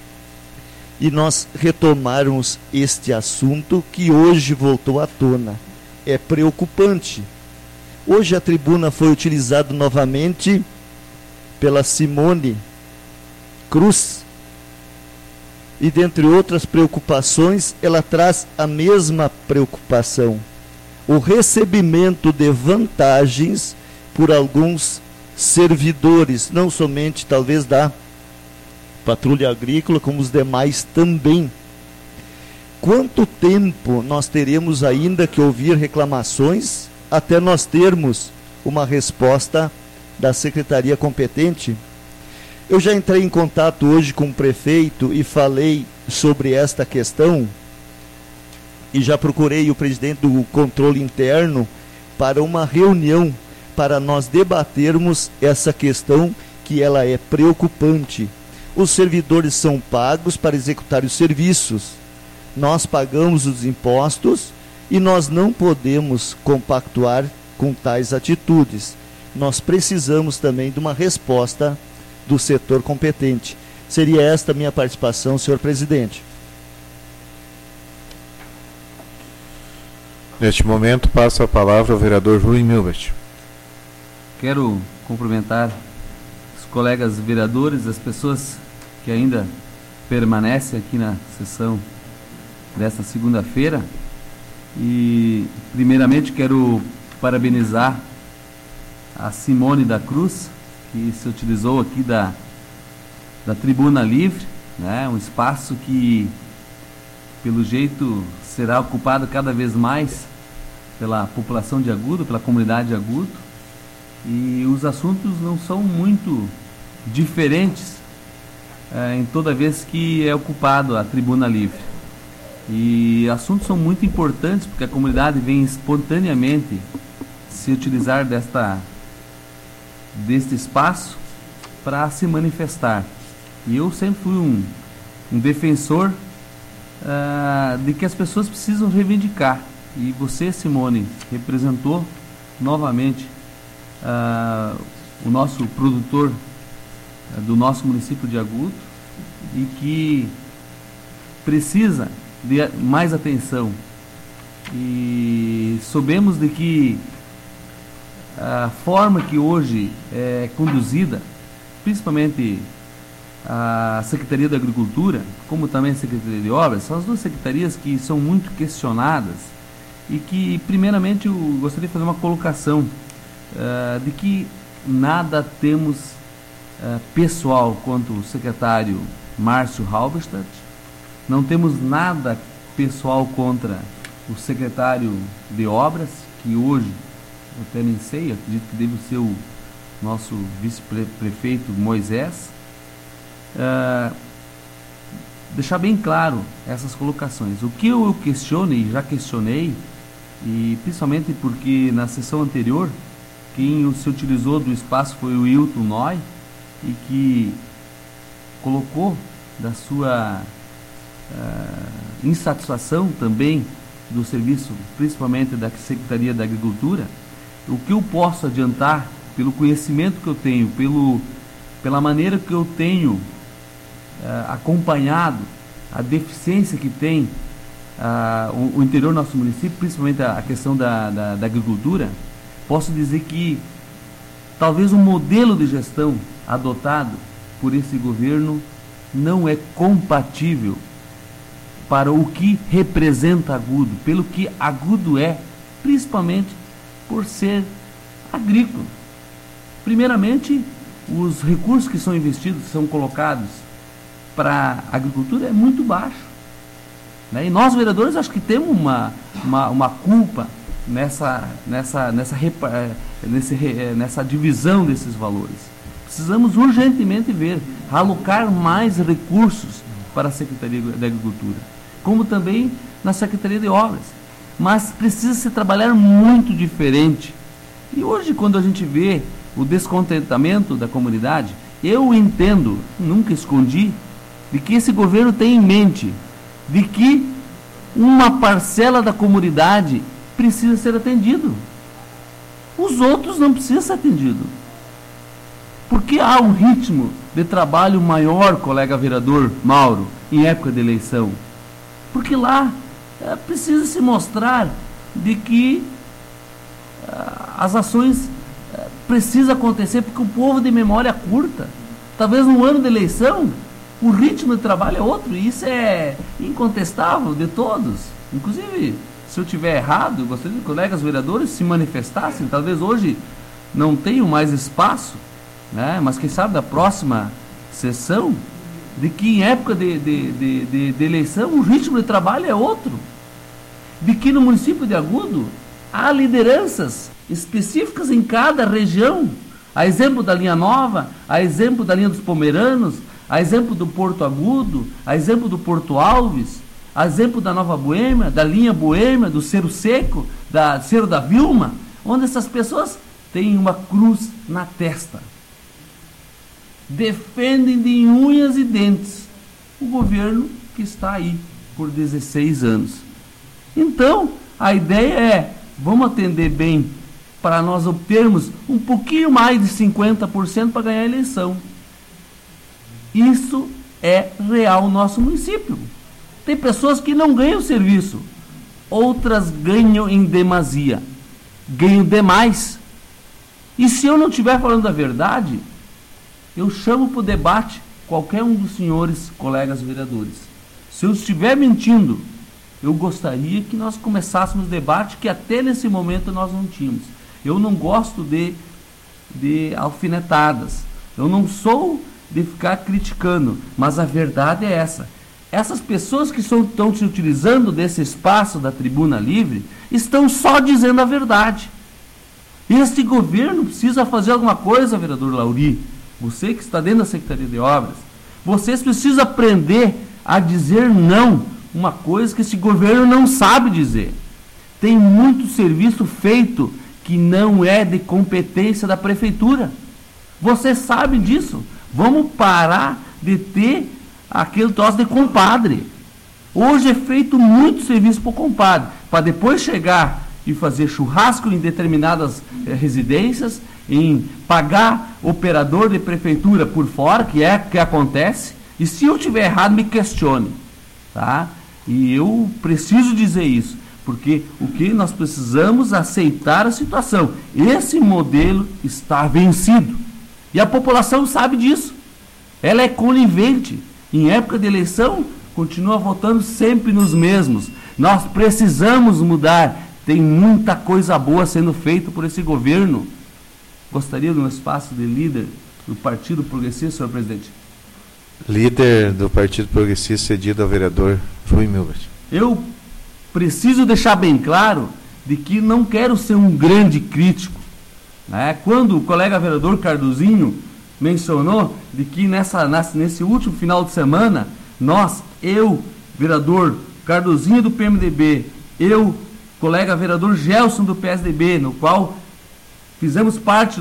S8: e nós retomarmos este assunto que hoje voltou à tona. É preocupante. Hoje a tribuna foi utilizada novamente pela Simone Cruz, e dentre outras preocupações, ela traz a mesma preocupação: o recebimento de vantagens por alguns servidores, não somente talvez da patrulha agrícola, como os demais também. Quanto tempo nós teremos ainda que ouvir reclamações até nós termos uma resposta da secretaria competente? Eu já entrei em contato hoje com o prefeito e falei sobre esta questão, e já procurei o presidente do controle interno para uma reunião para nós debatermos essa questão, que ela é preocupante. Os servidores são pagos para executar os serviços, nós pagamos os impostos e nós não podemos compactuar com tais atitudes. Nós precisamos também de uma resposta do setor competente. Seria esta a minha participação, senhor presidente.
S1: Neste momento, passo a palavra ao vereador Rui Milbert.
S2: Quero cumprimentar os colegas vereadores, as pessoas que ainda permanecem aqui na sessão desta segunda-feira, e primeiramente quero parabenizar a Simone da Cruz, que se utilizou aqui da Tribuna Livre, né, um espaço que, pelo jeito, será ocupado cada vez mais pela população de Agudo, pela comunidade de Agudo, e os assuntos não são muito diferentes em toda vez que é ocupado a Tribuna Livre. E assuntos são muito importantes, porque a comunidade vem espontaneamente se utilizar deste espaço para se manifestar. E eu sempre fui um defensor de que as pessoas precisam reivindicar. E você, Simone, representou novamente o nosso produtor do nosso município de Agudo, e que precisa de mais atenção. E soubemos de que a forma que hoje é conduzida, principalmente a Secretaria da Agricultura, como também a Secretaria de Obras, são as duas secretarias que são muito questionadas, e que, primeiramente, eu gostaria de fazer uma colocação de que nada temos pessoal quanto o secretário Márcio Halberstadt, não temos nada pessoal contra o secretário de Obras, que hoje, eu até nem sei, acredito que deve ser o nosso vice-prefeito Moisés. Deixar bem claro essas colocações. O que eu questiono, e já questionei, e principalmente porque na sessão anterior quem se utilizou do espaço foi o Hilton Noy, e que colocou da sua insatisfação também do serviço, principalmente da Secretaria da Agricultura. O que eu posso adiantar, pelo conhecimento que eu tenho, pela maneira que eu tenho acompanhado a deficiência que tem o interior do nosso município, principalmente a questão da agricultura, posso dizer que talvez o modelo de gestão adotado por esse governo não é compatível para o que representa Agudo, pelo que Agudo é, principalmente por ser agrícola. Primeiramente, os recursos que são investidos, que são colocados para a agricultura é muito baixo, né? E nós, vereadores, acho que temos uma culpa nessa divisão desses valores. Precisamos urgentemente alocar mais recursos para a Secretaria da Agricultura, como também na Secretaria de Obras. Mas precisa se trabalhar muito diferente. E hoje, quando a gente vê o descontentamento da comunidade, eu entendo, nunca escondi, de que esse governo tem em mente de que uma parcela da comunidade precisa ser atendido. Os outros não precisam ser atendidos. Porque há um ritmo de trabalho maior, colega vereador Mauro, em época de eleição. Porque lá precisa se mostrar de que as ações precisam acontecer, porque o povo de memória curta, talvez no ano de eleição, O ritmo de trabalho é outro, e isso é incontestável de todos. Inclusive, se eu tiver errado, eu gostaria que os colegas vereadores se manifestassem. Talvez hoje não tenham mais espaço, né? Mas quem sabe da próxima sessão, de que em época de eleição o ritmo de trabalho é outro. De que no município de Agudo há lideranças específicas em cada região. A exemplo da linha Nova, a exemplo da linha dos Pomeranos, a exemplo do Porto Agudo, a exemplo do Porto Alves, a exemplo da Nova Boêmia, da linha Boêmia, do Cerro Seco, da Cerro da Vilma, onde essas pessoas têm uma cruz na testa. Defendem de unhas e dentes o governo que está aí por 16 anos. Então, a ideia é, vamos atender bem para nós obtermos um pouquinho mais de 50% para ganhar a eleição. Isso é real no nosso município. Tem pessoas que não ganham serviço, outras ganham em demasia, ganham demais. E se eu não estiver falando a verdade, eu chamo para o debate qualquer um dos senhores colegas vereadores. Se eu estiver mentindo, eu gostaria que nós começássemos o debate que até nesse momento nós não tínhamos. Eu não gosto de alfinetadas. Eu não sou de ficar criticando, mas a verdade é essa. Essas pessoas que estão se utilizando desse espaço da tribuna livre estão só dizendo a verdade. Este governo precisa fazer alguma coisa, vereador Lauri. Você que está dentro da Secretaria de Obras, vocês precisam aprender a dizer não, uma coisa que esse governo não sabe dizer. Tem muito serviço feito que não é de competência da prefeitura. Vocês sabem disso. Vamos parar de ter aquele troço de compadre. Hoje é feito muito serviço para o compadre, para depois chegar e fazer churrasco em determinadas residências, em pagar operador de prefeitura por fora, que é o que acontece. E se eu estiver errado, me questione, tá? E eu preciso dizer isso, porque o que nós precisamos aceitar a situação. Esse modelo está vencido. E a população sabe disso. Ela é conivente. Em época de eleição, continua votando sempre nos mesmos. Nós precisamos mudar. Tem muita coisa boa sendo feita por esse governo. Gostaria de um espaço de líder do Partido Progressista, senhor presidente?
S1: Líder do Partido Progressista cedido ao vereador Rui Milbert.
S2: Eu preciso deixar bem claro de que não quero ser um grande crítico, né? Quando o colega vereador Cardozinho mencionou de que nesse último final de semana, eu, vereador Cardozinho do PMDB, eu, colega vereador Gelson do PSDB, no qual fizemos parte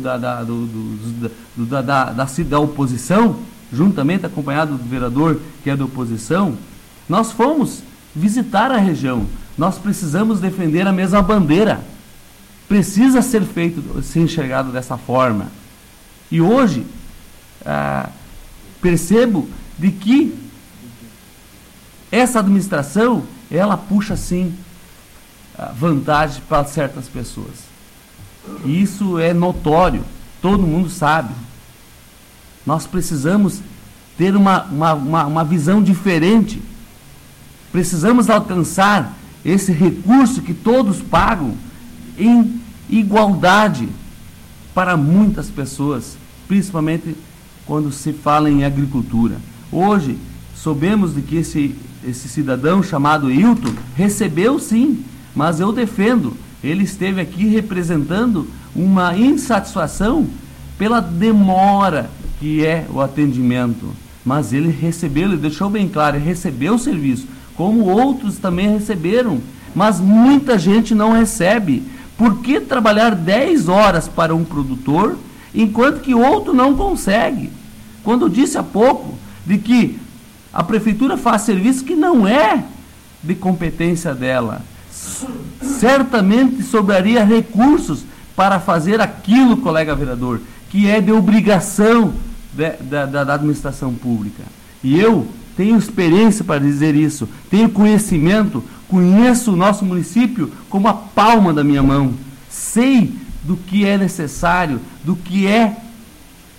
S2: da oposição, juntamente acompanhado do vereador que é da oposição, nós fomos visitar a região. Nós precisamos defender a mesma bandeira. Precisa ser feito, ser enxergado dessa forma. E hoje, percebo de que essa administração, ela puxa sim vantagem para certas pessoas. E isso é notório, todo mundo sabe. Nós precisamos ter uma visão diferente. Precisamos alcançar esse recurso que todos pagam em igualdade para muitas pessoas, principalmente quando se fala em agricultura. Hoje, soubemos de que esse cidadão chamado Hilton recebeu sim, mas eu defendo. Ele esteve aqui representando uma insatisfação pela demora que é o atendimento. Mas ele recebeu, ele deixou bem claro, ele recebeu o serviço, como outros também receberam. Mas muita gente não recebe. Por que trabalhar 10 horas para um produtor, enquanto que outro não consegue? Quando eu disse há pouco de que a prefeitura faz serviço que não é de competência dela, certamente sobraria recursos para fazer aquilo, colega vereador, que é de obrigação da administração pública. E eu tenho experiência para dizer isso, tenho conhecimento, conheço o nosso município como a palma da minha mão, sei do que é necessário, do que é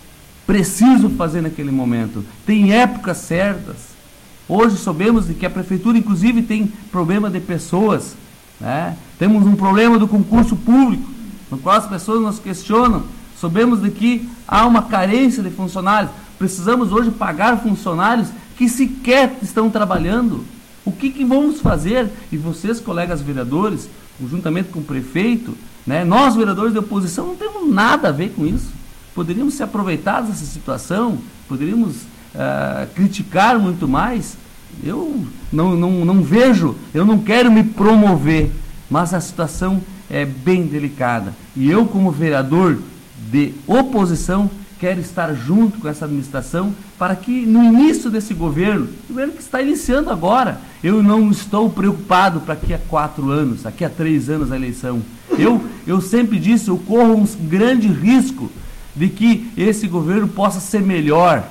S2: preciso fazer naquele momento. Tem épocas certas. Hoje sabemos de que a prefeitura, inclusive, tem problema de pessoas, né? Temos um problema do concurso público, no qual as pessoas nos questionam. Sabemos de que há uma carência de funcionários. Precisamos hoje pagar funcionários que sequer estão trabalhando. O que vamos fazer? E vocês, colegas vereadores, juntamente com o prefeito, né, nós, vereadores de oposição, não temos nada a ver com isso. Poderíamos se aproveitar dessa situação, poderíamos criticar muito mais. Eu não vejo, eu não quero me promover, mas a situação é bem delicada. E eu, como vereador de oposição, quero estar junto com essa administração para que no início desse governo que está iniciando agora, eu não estou preocupado para daqui a 4 anos, daqui a 3 anos a eleição. Eu sempre disse, eu corro um grande risco de que esse governo possa ser melhor,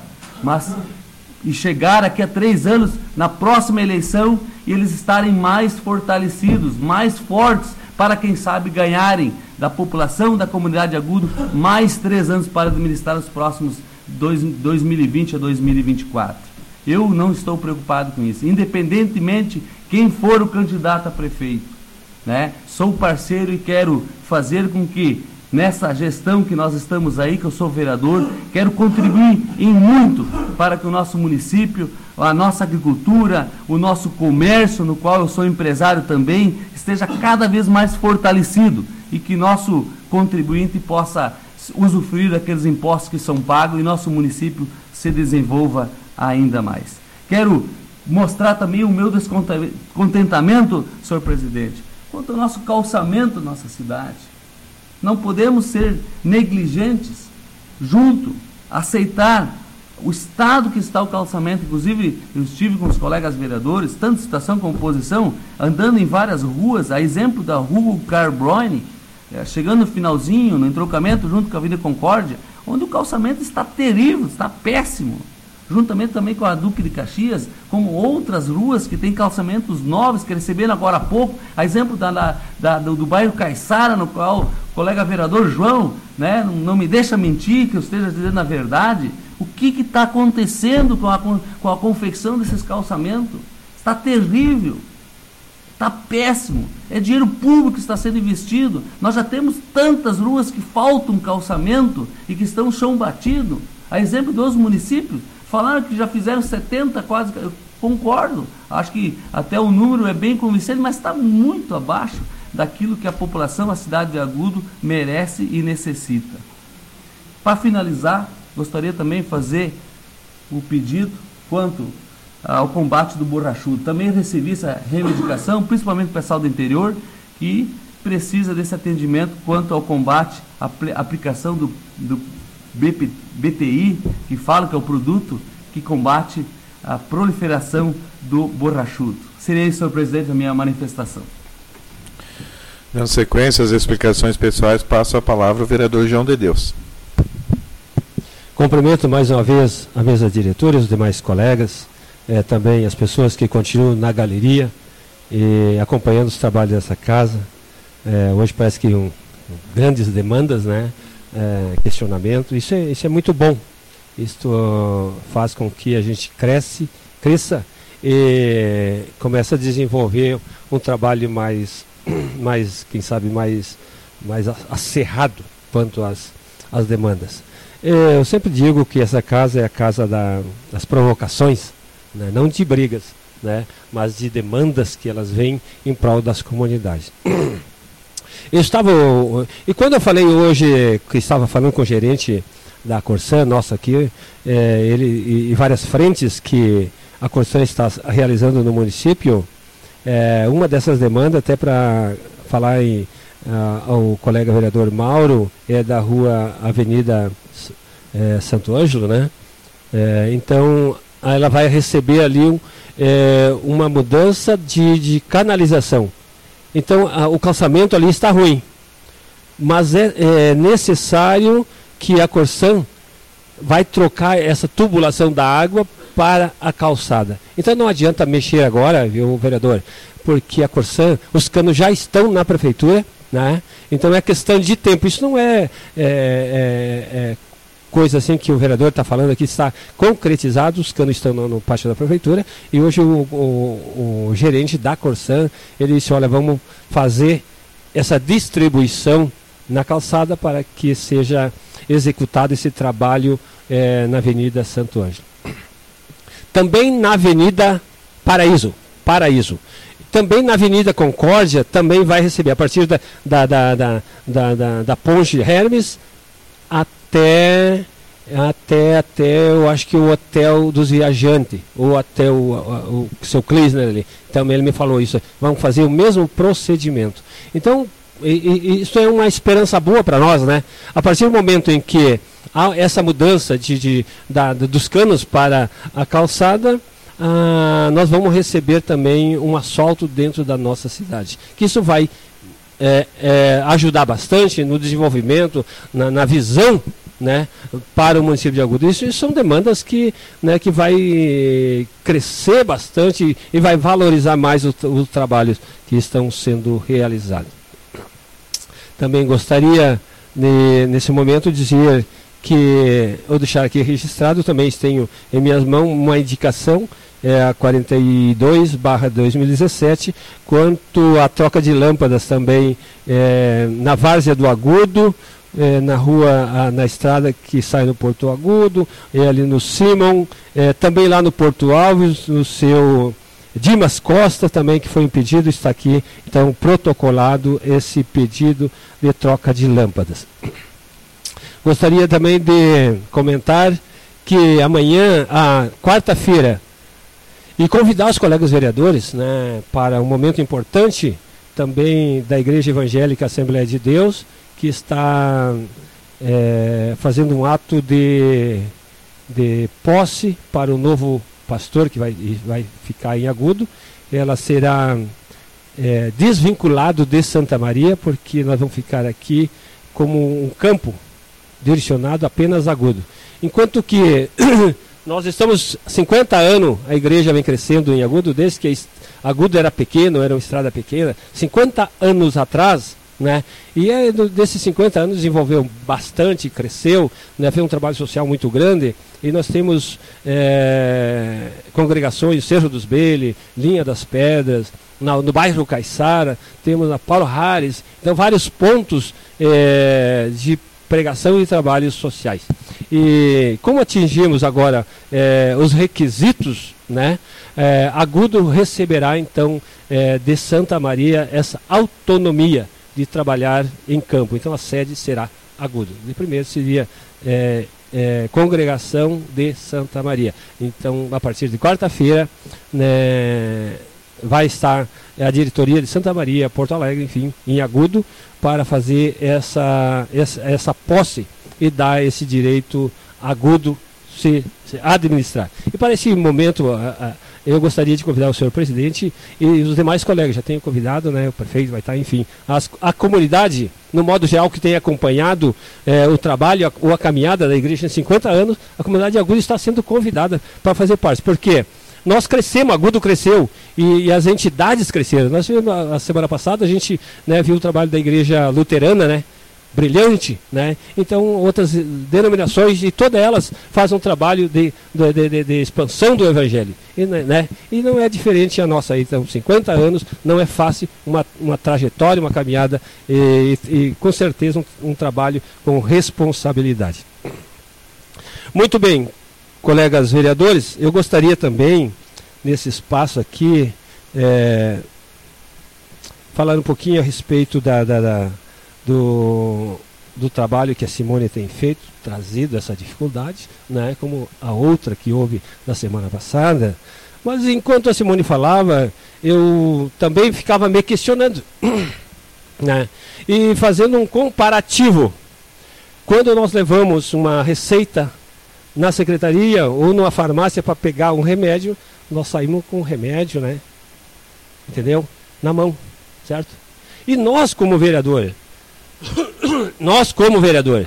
S2: e chegar daqui a 3 anos, na próxima eleição, e eles estarem mais fortalecidos, mais fortes, para quem sabe ganharem da população, da comunidade de Agudo, mais 3 anos para administrar os próximos 2020 a 2024. Eu não estou preocupado com isso, independentemente quem for o candidato a prefeito, né? Sou parceiro e quero fazer com que nessa gestão que nós estamos aí, que eu sou vereador, quero contribuir em muito para que o nosso município, a nossa agricultura, o nosso comércio, no qual eu sou empresário também, esteja cada vez mais fortalecido e que nosso contribuinte possa usufruir daqueles impostos que são pagos e nosso município se desenvolva ainda mais. Quero mostrar também o meu descontentamento, senhor presidente, quanto ao nosso calçamento da nossa cidade. Não podemos ser negligentes, aceitar o estado que está o calçamento. Inclusive, eu estive com os colegas vereadores, tanto situação como oposição, andando em várias ruas, a exemplo da rua Carbone, chegando no finalzinho, no entroncamento junto com a Avenida Concórdia, onde o calçamento está terrível, está péssimo. Juntamente também com a Duque de Caxias, como outras ruas que têm calçamentos novos, que receberam agora há pouco, a exemplo do bairro Caiçara, no qual o colega vereador João, né, não me deixa mentir, que eu esteja dizendo a verdade. O que está acontecendo com a confecção desses calçamentos? Está terrível, está péssimo, é dinheiro público que está sendo investido. Nós já temos tantas ruas que faltam calçamento e que estão chão batido. A exemplo dos municípios, falaram que já fizeram 70 quase, eu concordo, acho que até o número é bem convincente, mas está muito abaixo daquilo que a população, a cidade de Agudo, merece e necessita. Para finalizar, gostaria também de fazer o pedido quanto ao combate do borrachudo. Também recebi essa reivindicação, principalmente do pessoal do interior, que precisa desse atendimento quanto ao combate, à aplicação do BTI, que fala que é o produto que combate a proliferação do borrachudo. Seria isso, senhor presidente, a minha manifestação.
S1: Dando sequência às explicações pessoais, passo a palavra ao vereador João de Deus.
S6: Cumprimento mais uma vez a mesa diretora, os demais colegas, também as pessoas que continuam na galeria e acompanhando os trabalhos dessa casa. Hoje parece que grandes demandas, né? Questionamento, isso é muito bom. Isto faz com que a gente cresça e comece a desenvolver um trabalho mais quem sabe, mais acerrado quanto às demandas. Eu sempre digo que essa casa é a casa das provocações, né? Não de brigas, né? Mas de demandas que elas vêm em prol das comunidades. E quando eu falei hoje, que estava falando com o gerente da Corsan, nossa aqui, ele e várias frentes que a Corsan está realizando no município, uma dessas demandas, até para falar ao colega vereador Mauro, é da rua Avenida Santo Ângelo, né? Então, ela vai receber ali uma mudança de canalização. Então, o calçamento ali está ruim, mas é necessário que a Corsan vai trocar essa tubulação da água para a calçada. Então não adianta mexer agora, viu, vereador, porque a Corsan, os canos já estão na prefeitura, né? Então é questão de tempo. Isso não é coisa assim que o vereador está falando aqui está concretizado, os canos estão no pátio da prefeitura, e hoje o gerente da Corsan, ele disse, olha, vamos fazer essa distribuição na calçada para que seja executado esse trabalho na Avenida Santo Ângelo. Também na Avenida Paraíso. Também na Avenida Concórdia, também vai receber, a partir da Ponte Hermes até eu acho que o Hotel dos Viajantes, ou até o seu Kleisner ali. Também ele me falou isso. Vamos fazer o mesmo procedimento. Então, isso é uma esperança boa para nós, né? A partir do momento em que há essa mudança dos canos para a calçada, nós vamos receber também um asfalto dentro da nossa cidade. Que isso vai ajudar bastante no desenvolvimento, na visão, né, para o município de Agudo. Isso são demandas que vai crescer bastante e vai valorizar mais os trabalhos que estão sendo realizados. Também gostaria, nesse momento, dizer que, ou deixar aqui registrado, também tenho em minhas mãos uma indicação, a 42/2017, quanto à troca de lâmpadas também na Várzea do Agudo, na rua, na estrada que sai no Porto Agudo, ali no Simon, também lá no Porto Alves, no seu Dimas Costa também, que foi um pedido, está aqui, então, protocolado esse pedido de troca de lâmpadas. Gostaria também de comentar que amanhã, quarta-feira, e convidar os colegas vereadores, né, para um momento importante também da Igreja Evangélica Assembleia de Deus, que está fazendo um ato de posse para o novo pastor que vai ficar em Agudo. Ela será desvinculado de Santa Maria, porque nós vamos ficar aqui como um campo direcionado apenas a Agudo. Enquanto que nós estamos 50 anos, a igreja vem crescendo em Agudo, desde que Agudo era pequeno, era uma estrada pequena, 50 anos atrás, né? E desses 50 anos desenvolveu bastante, cresceu, né? Fez um trabalho social muito grande, e nós temos congregações, Cerro dos Bele, Linha das Pedras, no bairro Caiçara, temos na Paulo Hares, então vários pontos de pregação e trabalhos sociais. E como atingimos agora os requisitos, né, Agudo receberá então de Santa Maria essa autonomia de trabalhar em campo. Então a sede será Agudo. De primeiro seria Congregação de Santa Maria. Então, a partir de quarta-feira, né, vai estar a diretoria de Santa Maria, Porto Alegre, enfim, em Agudo, para fazer essa posse e dar esse direito Agudo se administrar. E para esse momento, eu gostaria de convidar o senhor presidente e os demais colegas, já tenho convidado, né, o prefeito vai estar, enfim, a comunidade, no modo geral, que tem acompanhado o trabalho ou a caminhada da igreja em 50 anos, a comunidade de Agudo está sendo convidada para fazer parte. Por quê? Nós crescemos, Agudo cresceu e as entidades cresceram. Nós vimos, a semana passada, a gente, né, viu o trabalho da igreja luterana, né, brilhante, né? Então outras denominações, e todas elas fazem um trabalho de expansão do evangelho, e não é diferente a nossa. Então 50 anos não é fácil, uma trajetória, uma caminhada, e com certeza um trabalho com responsabilidade. Muito bem, colegas vereadores, eu gostaria também, nesse espaço aqui, falar um pouquinho a respeito do trabalho que a Simone tem feito, trazido essa dificuldade, né, como a outra que houve na semana passada. Mas enquanto a Simone falava, eu também ficava me questionando, né, e fazendo um comparativo. Quando nós levamos uma receita na secretaria ou numa farmácia para pegar um remédio, nós saímos com o remédio, né, entendeu? Na mão, certo? E nós como vereadores, nós como vereadores,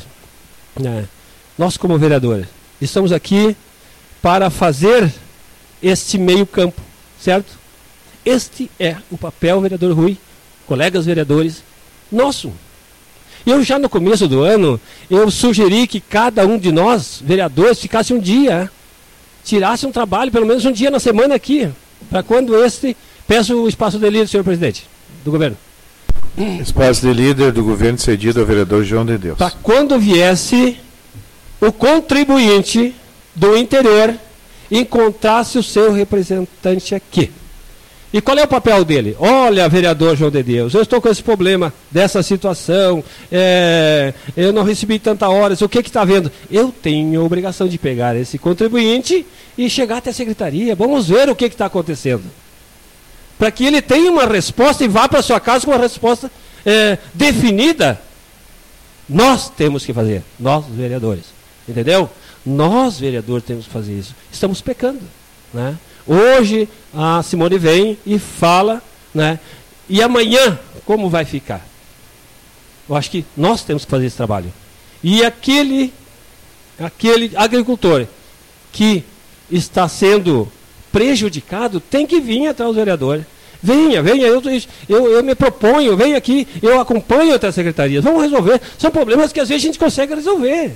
S6: estamos aqui para fazer este meio campo, certo? Este é o papel, vereador Rui, colegas vereadores, nosso. Eu já no começo do ano, eu sugeri que cada um de nós, vereadores, ficasse um dia, tirasse um trabalho, pelo menos um dia na semana aqui, para quando peço o espaço de líder, senhor presidente, do governo.
S1: Espaço de líder do governo cedido ao vereador João de Deus.
S6: Para quando viesse o contribuinte do interior encontrasse o seu representante aqui. E qual é o papel dele? Olha, vereador João de Deus, eu estou com esse problema dessa situação, eu não recebi tantas horas, o que está havendo? Eu tenho a obrigação de pegar esse contribuinte e chegar até a secretaria, vamos ver o que está acontecendo. Para que ele tenha uma resposta e vá para sua casa com uma resposta definida. Nós temos que fazer, nós vereadores, entendeu? Nós vereadores temos que fazer isso. Estamos pecando, né? Hoje a Simone vem e fala, né? E amanhã como vai ficar? Eu acho que nós temos que fazer esse trabalho. E aquele agricultor que está sendo prejudicado tem que vir até os vereadores. Venha, eu me proponho, venha aqui, eu acompanho até a secretaria. Vamos resolver. São problemas que às vezes a gente consegue resolver.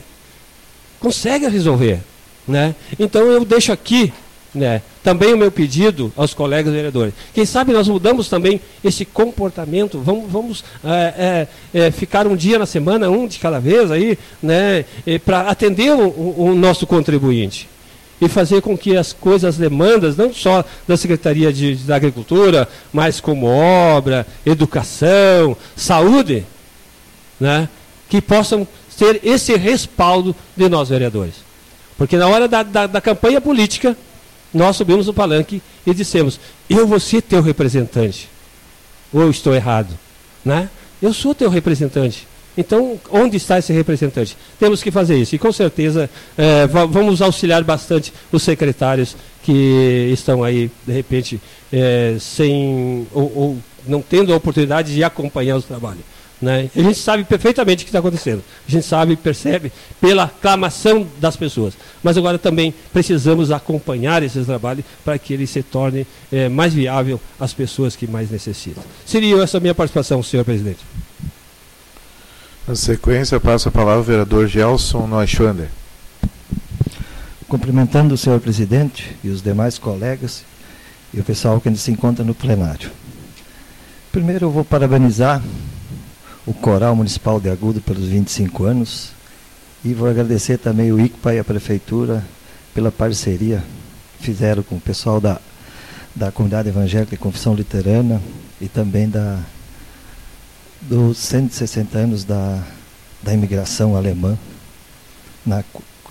S6: Né? Então eu deixo aqui, né, também o meu pedido aos colegas vereadores. Quem sabe nós mudamos também esse comportamento, vamos ficar um dia na semana, um de cada vez, aí, né, para atender o nosso contribuinte. E fazer com que as coisas, as demandas, não só da Secretaria da Agricultura, mas como obra, educação, saúde, né, que possam ter esse respaldo de nós vereadores. Porque na hora da campanha política, nós subimos no palanque e dissemos, eu vou ser teu representante. Ou eu estou errado? Né? Eu sou teu representante. Então, onde está esse representante? Temos que fazer isso. E com certeza vamos auxiliar bastante os secretários que estão aí, de repente, sem ou não tendo a oportunidade de acompanhar o trabalho. Né? A gente sabe perfeitamente o que está acontecendo. A gente sabe, percebe pela aclamação das pessoas. Mas agora também precisamos acompanhar esse trabalho para que ele se torne mais viável às pessoas que mais necessitam. Seria essa a minha participação, senhor presidente.
S1: Na sequência, passo a palavra ao vereador Gelson Neuschwander.
S4: Cumprimentando o senhor presidente e os demais colegas e o pessoal que se encontra no plenário. Primeiro eu vou parabenizar o Coral Municipal de Agudo pelos 25 anos e vou agradecer também o ICPA e a Prefeitura pela parceria que fizeram com o pessoal da Comunidade Evangélica e Confissão Luterana e também dos 160 anos da imigração alemã na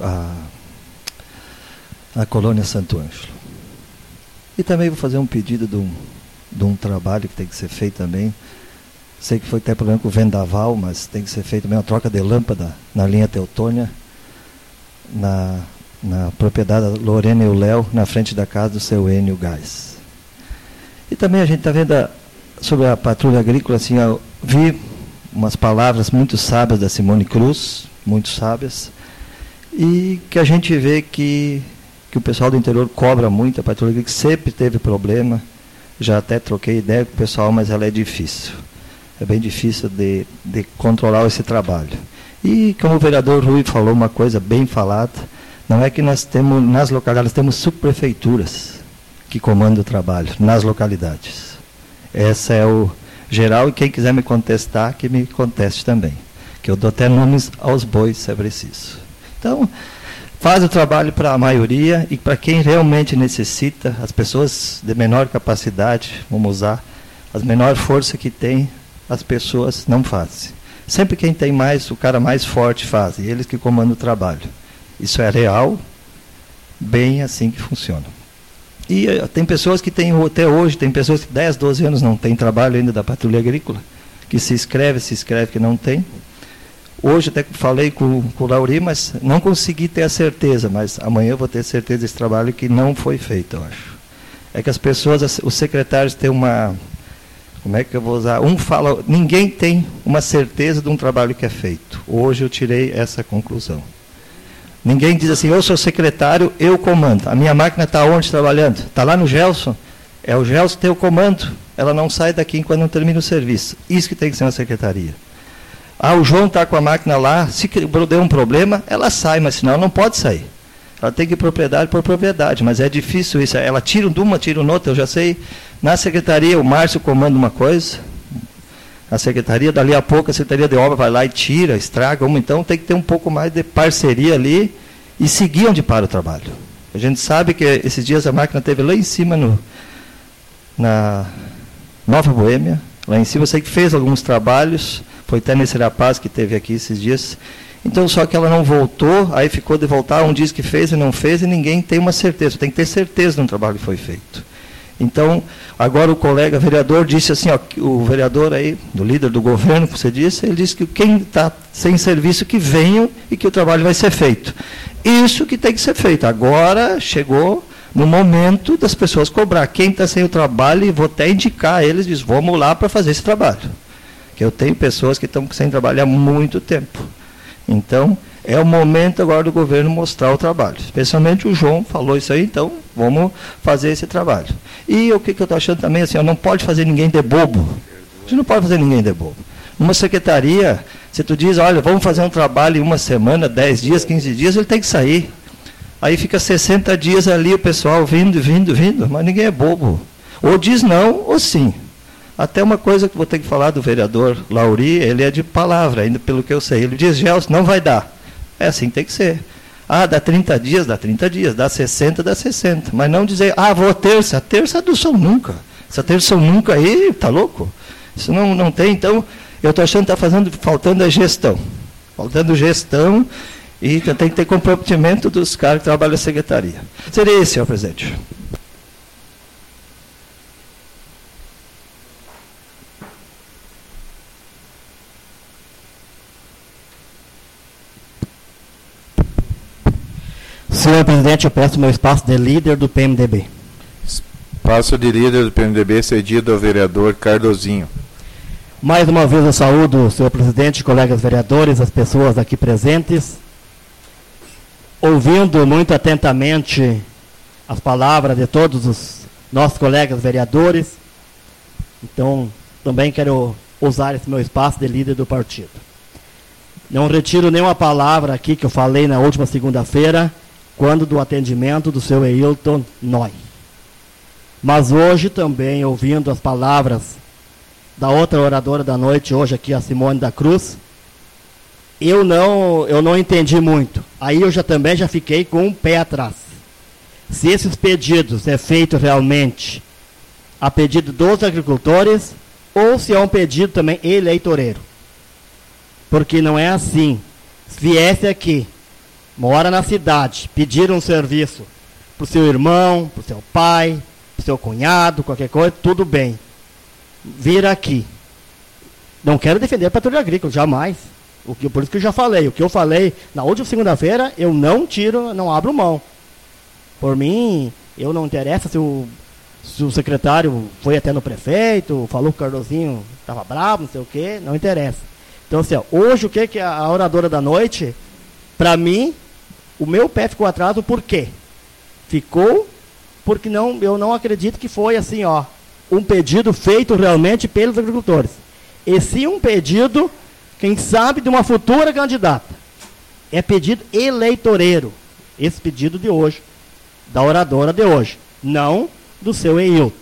S4: colônia Santo Ângelo. E também vou fazer um pedido de um trabalho que tem que ser feito também. Sei que foi até problema com o vendaval, mas tem que ser feito também uma troca de lâmpada na linha Teutônia, na propriedade da Lorena e o Léo, na frente da casa do seu Enio Gás. E também a gente está vendo sobre a patrulha agrícola, assim, eu vi umas palavras muito sábias da Simone Cruz, muito sábias, e que a gente vê que o pessoal do interior cobra muito, a patrulha agrícola sempre teve problema, já até troquei ideia com o pessoal, mas ela é difícil. É bem difícil de controlar esse trabalho. E como o vereador Rui falou uma coisa bem falada, não é que nós temos, nas localidades, temos subprefeituras que comandam o trabalho, nas localidades. Essa é o geral, e quem quiser me contestar, que me conteste também. Que eu dou até nomes aos bois, se é preciso. Então, faz o trabalho para a maioria e para quem realmente necessita, as pessoas de menor capacidade, vamos usar, as menor força que tem, as pessoas não fazem. Sempre quem tem mais, o cara mais forte faz, e eles que comandam o trabalho. Isso é real, bem assim que funciona. E tem pessoas que têm, até hoje, tem pessoas que 10, 12 anos não têm trabalho ainda da patrulha agrícola, que se escreve que não tem. Hoje até falei com o Lauri, mas não consegui ter a certeza, mas amanhã eu vou ter certeza desse trabalho que não foi feito, eu acho. É que as pessoas, os secretários têm uma... Como é que eu vou usar? Ninguém tem uma certeza de um trabalho que é feito. Hoje eu tirei essa conclusão. Ninguém diz assim, eu sou secretário, eu comando. A minha máquina está onde trabalhando? Está lá no Gelson. É o Gelson que tem o comando. Ela não sai daqui enquanto não termina o serviço. Isso que tem que ser uma secretaria. O João está com a máquina lá, se der um problema, ela sai, mas senão ela não pode sair. Ela tem que ir propriedade por propriedade, mas é difícil isso. Ela tira de uma, tira outra, eu já sei. Na secretaria, o Márcio comanda uma coisa, a secretaria, dali a pouco a secretaria de obra vai lá e tira, estraga uma, então tem que ter um pouco mais de parceria ali e seguir onde para o trabalho. A gente sabe que esses dias a máquina teve lá em cima, na Nova Boêmia, lá em cima, eu sei que fez alguns trabalhos, foi até nesse rapaz que teve aqui esses dias. Então, só que ela não voltou, aí ficou de voltar, um diz que fez e não fez, e ninguém tem uma certeza. Tem que ter certeza do trabalho que foi feito. Então, agora o colega vereador disse assim, o vereador aí, do líder do governo, que você disse, ele disse que quem está sem serviço, que venham e que o trabalho vai ser feito. Isso que tem que ser feito. Agora chegou no momento das pessoas cobrar. Quem está sem o trabalho, e vou até indicar eles, diz, vamos lá para fazer esse trabalho. Que eu tenho pessoas que estão sem trabalhar há muito tempo. Então, é o momento agora do governo mostrar o trabalho. Especialmente o João falou isso aí, então vamos fazer esse trabalho. E o que eu estou achando também, assim, não pode fazer ninguém de bobo. A gente não pode fazer ninguém de bobo. Numa secretaria, se tu diz, olha, vamos fazer um trabalho em uma semana, 10 dias, 15 dias, ele tem que sair. Aí fica 60 dias ali, o pessoal vindo, mas ninguém é bobo. Ou diz não, ou sim. Até uma coisa que vou ter que falar do vereador Lauri, ele é de palavra, ainda pelo que eu sei. Ele diz, Gelson, não vai dar. É assim que tem que ser. Dá 30 dias, dá 30 dias. Dá 60, dá 60. Mas não dizer, vou terça. A terça é do São Nunca. Essa terça São Nunca aí, tá louco? Isso não tem. Então, eu estou achando que está faltando a gestão. Faltando gestão e tem que ter comprometimento dos caras que trabalham na secretaria. Seria esse, senhor presidente.
S9: Senhor presidente, eu peço meu espaço de líder do PMDB.
S1: Espaço de líder do PMDB cedido ao vereador Cardozinho.
S9: Mais uma vez eu saúdo, senhor presidente, colegas vereadores, as pessoas aqui presentes. Ouvindo muito atentamente as palavras de todos os nossos colegas vereadores, então também quero usar esse meu espaço de líder do partido. Não retiro nenhuma palavra aqui que eu falei na última segunda-feira, quando do atendimento do seu Eilton Noy. Mas hoje também, ouvindo as palavras da outra oradora da noite, hoje aqui a Simone da Cruz, eu não entendi muito. Aí eu também já fiquei com um pé atrás. Se esses pedidos é feito realmente a pedido dos agricultores, ou se é um pedido também eleitoreiro. Porque não é assim. Se viesse aqui, mora na cidade, pedir um serviço para o seu irmão, para o seu pai, para o seu cunhado, qualquer coisa, tudo bem. Vir aqui. Não quero defender a patrulha agrícola, jamais. Por isso que eu já falei. O que eu falei na última segunda-feira, eu não tiro, não abro mão. Por mim, eu não interessa se o secretário foi até no prefeito, falou que o Cardozinho estava bravo, não sei o quê, não interessa. Então, assim, hoje o que a oradora da noite, para mim, o meu pé ficou atrás, por quê? Ficou porque eu não acredito que foi assim, um pedido feito realmente pelos agricultores. E sim um pedido, quem sabe, de uma futura candidata. É pedido eleitoreiro. Esse pedido de hoje, da oradora de hoje. Não do seu Eilton.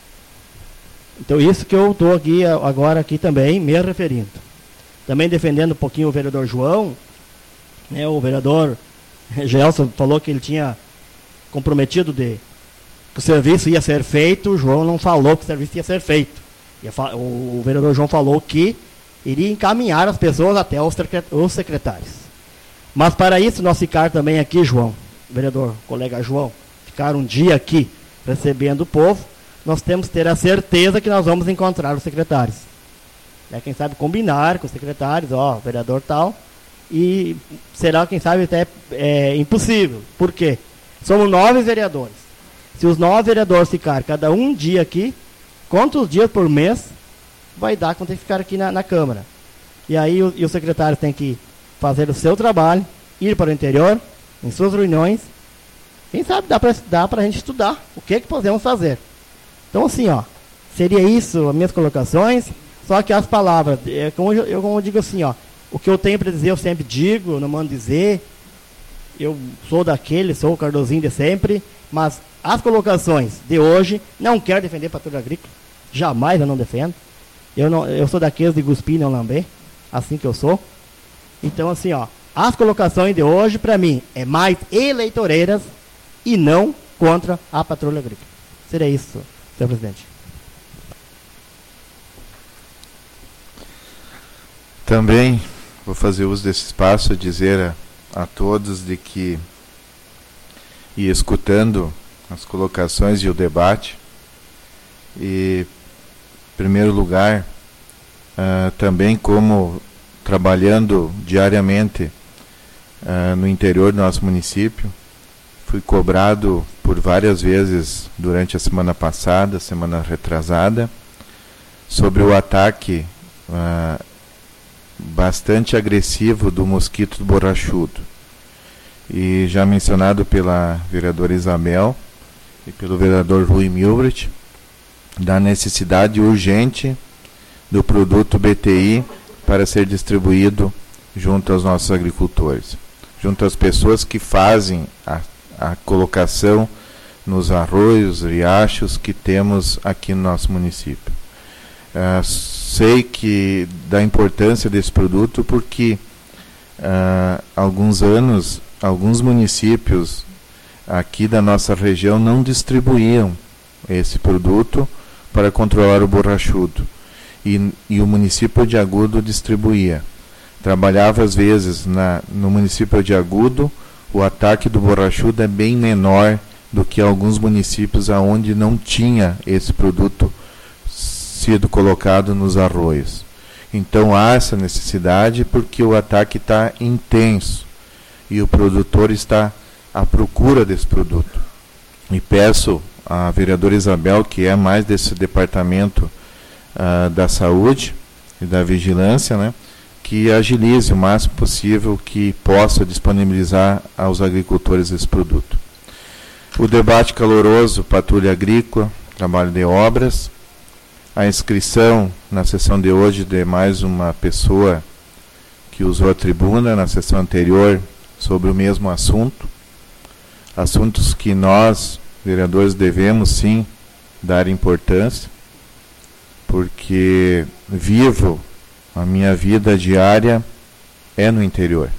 S9: Então, isso que eu estou aqui, agora aqui também me referindo. Também defendendo um pouquinho o vereador João, né, o vereador Gelson falou que ele tinha comprometido que o serviço ia ser feito. O João não falou que o serviço ia ser feito. O vereador João falou que iria encaminhar as pessoas até os secretários. Mas para isso nós ficar também aqui, João, vereador, colega João, ficar um dia aqui recebendo o povo, nós temos que ter a certeza que nós vamos encontrar os secretários. Quem sabe combinar com os secretários, vereador tal, e será, quem sabe, até impossível. Por quê? Somos 9 vereadores. Se os 9 vereadores ficarem cada um dia aqui, quantos dias por mês vai dar quando tem que ficar aqui na Câmara? E aí os secretários têm que fazer o seu trabalho, ir para o interior, em suas reuniões. Quem sabe dá para a gente estudar o que podemos fazer. Então, assim, seria isso as minhas colocações. Só que as palavras, como eu digo assim, O que eu tenho para dizer, eu sempre digo, eu não mando dizer. Eu sou daquele, sou o Cardozinho de sempre, mas as colocações de hoje, não quero defender a patrulha agrícola. Jamais eu não defendo. Eu sou daqueles de cuspir e não lamber, assim que eu sou. Então, assim, ó, as colocações de hoje, para mim, é mais eleitoreiras e não contra a patrulha agrícola. Seria isso, senhor presidente.
S1: Também vou fazer uso desse espaço, dizer a todos de que, e escutando as colocações e o debate, e, em primeiro lugar, também como trabalhando diariamente no interior do nosso município, fui cobrado por várias vezes durante a semana passada, semana retrasada, sobre o ataque bastante agressivo do mosquito borrachudo. E já mencionado pela vereadora Isabel e pelo vereador Rui Milbrecht, da necessidade urgente do produto BTI para ser distribuído junto aos nossos agricultores, junto às pessoas que fazem a colocação nos arroios, riachos que temos aqui no nosso município. Sei que da importância desse produto porque alguns anos, alguns municípios aqui da nossa região não distribuíam esse produto para controlar o borrachudo. E o município de Agudo distribuía. Trabalhava às vezes no município de Agudo, o ataque do borrachudo é bem menor do que alguns municípios aonde não tinha esse produto sido colocado nos arroios. Então há essa necessidade porque o ataque está intenso e o produtor está à procura desse produto. E peço à vereadora Isabel, que é mais desse departamento da saúde e da vigilância, né, que agilize o máximo possível que possa disponibilizar aos agricultores esse produto. O debate caloroso, patrulha agrícola, trabalho de obras, a inscrição na sessão de hoje de mais uma pessoa que usou a tribuna na sessão anterior sobre o mesmo assunto, assuntos que nós, vereadores, devemos sim dar importância, porque vivo a minha vida diária é no interior.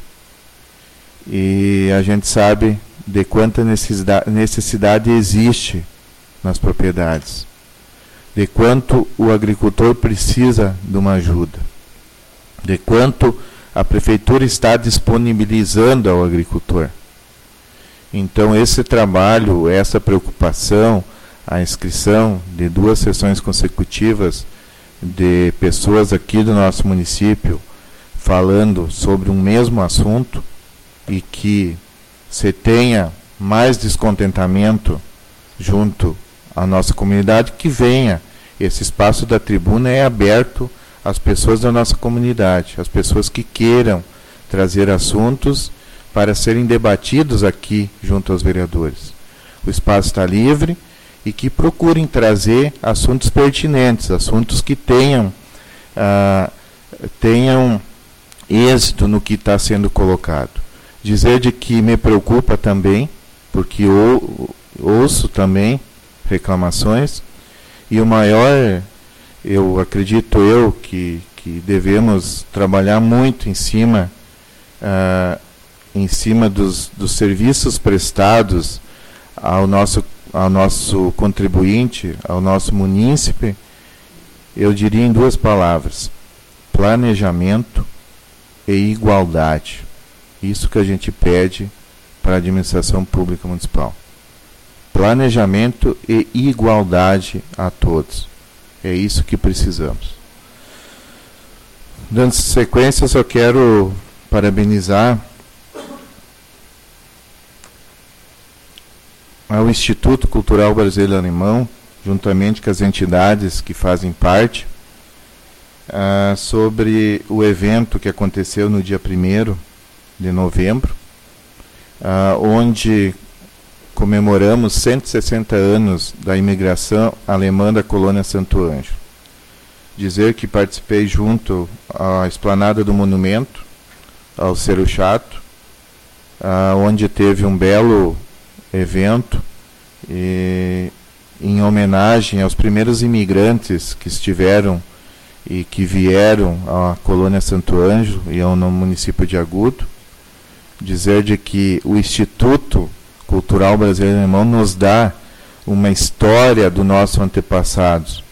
S1: E a gente sabe de quanta necessidade existe nas propriedades, de quanto o agricultor precisa de uma ajuda, de quanto a prefeitura está disponibilizando ao agricultor. Então esse trabalho, essa preocupação, a inscrição de 2 sessões consecutivas de pessoas aqui do nosso município falando sobre um mesmo assunto e que se tenha mais descontentamento junto à nossa comunidade, que venha. Esse espaço da tribuna é aberto às pessoas da nossa comunidade, às pessoas que queiram trazer assuntos para serem debatidos aqui junto aos vereadores. O espaço está livre e que procurem trazer assuntos pertinentes, assuntos que tenham êxito no que está sendo colocado. Dizer de que me preocupa também, porque ouço também reclamações, e o maior, eu acredito que devemos trabalhar muito em cima dos serviços prestados ao nosso contribuinte, ao nosso munícipe. Eu diria em 2 palavras: planejamento e igualdade. Isso que a gente pede para a administração pública municipal. Planejamento e igualdade a todos. É isso que precisamos. Dando sequência, eu só quero parabenizar ao Instituto Cultural Brasileiro Alemão, juntamente com as entidades que fazem parte, sobre o evento que aconteceu no dia 1º de novembro, onde comemoramos 160 anos da imigração alemã da colônia Santo Ângelo. dizer que participei junto à esplanada do monumento, ao Cerro Chato, onde teve um belo evento em homenagem aos primeiros imigrantes que estiveram e que vieram à colônia Santo Ângelo e ao município de Agudo. Dizer de que o Instituto Cultural Brasileiro Alemão nos dá uma história do nosso antepassados.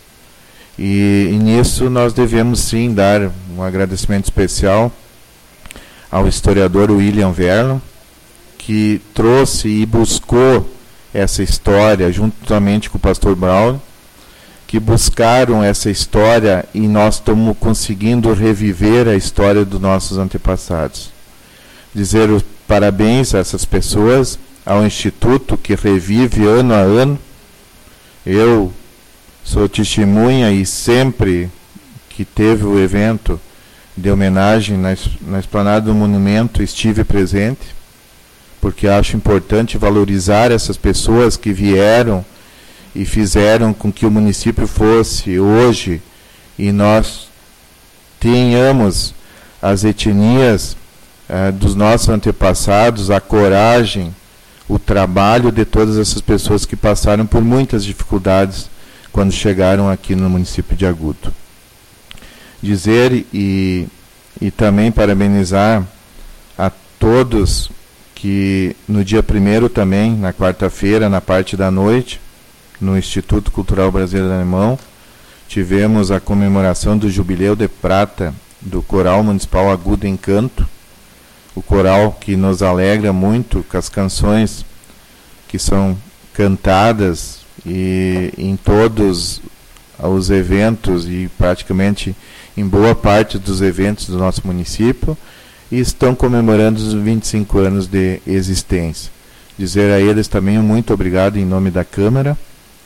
S1: E nisso nós devemos sim dar um agradecimento especial ao historiador William Vernon, que trouxe e buscou essa história juntamente com o pastor Braulio, que buscaram essa história e nós estamos conseguindo reviver a história dos nossos antepassados. Dizer os parabéns a essas pessoas, ao Instituto que revive ano a ano. Eu sou testemunha e sempre que teve o evento de homenagem na esplanada do monumento estive presente, porque acho importante valorizar essas pessoas que vieram e fizeram com que o município fosse hoje e nós tenhamos as etnias dos nossos antepassados, a coragem, o trabalho de todas essas pessoas que passaram por muitas dificuldades quando chegaram aqui no município de Agudo. Dizer e também parabenizar a todos que no dia 1º também, na quarta-feira, na parte da noite, no Instituto Cultural Brasileiro Alemão, tivemos a comemoração do Jubileu de Prata do Coral Municipal Agudo Encanto, o coral que nos alegra muito com as canções que são cantadas e em todos os eventos e praticamente em boa parte dos eventos do nosso município, e estão comemorando os 25 anos de existência. Dizer a eles também um muito obrigado em nome da Câmara,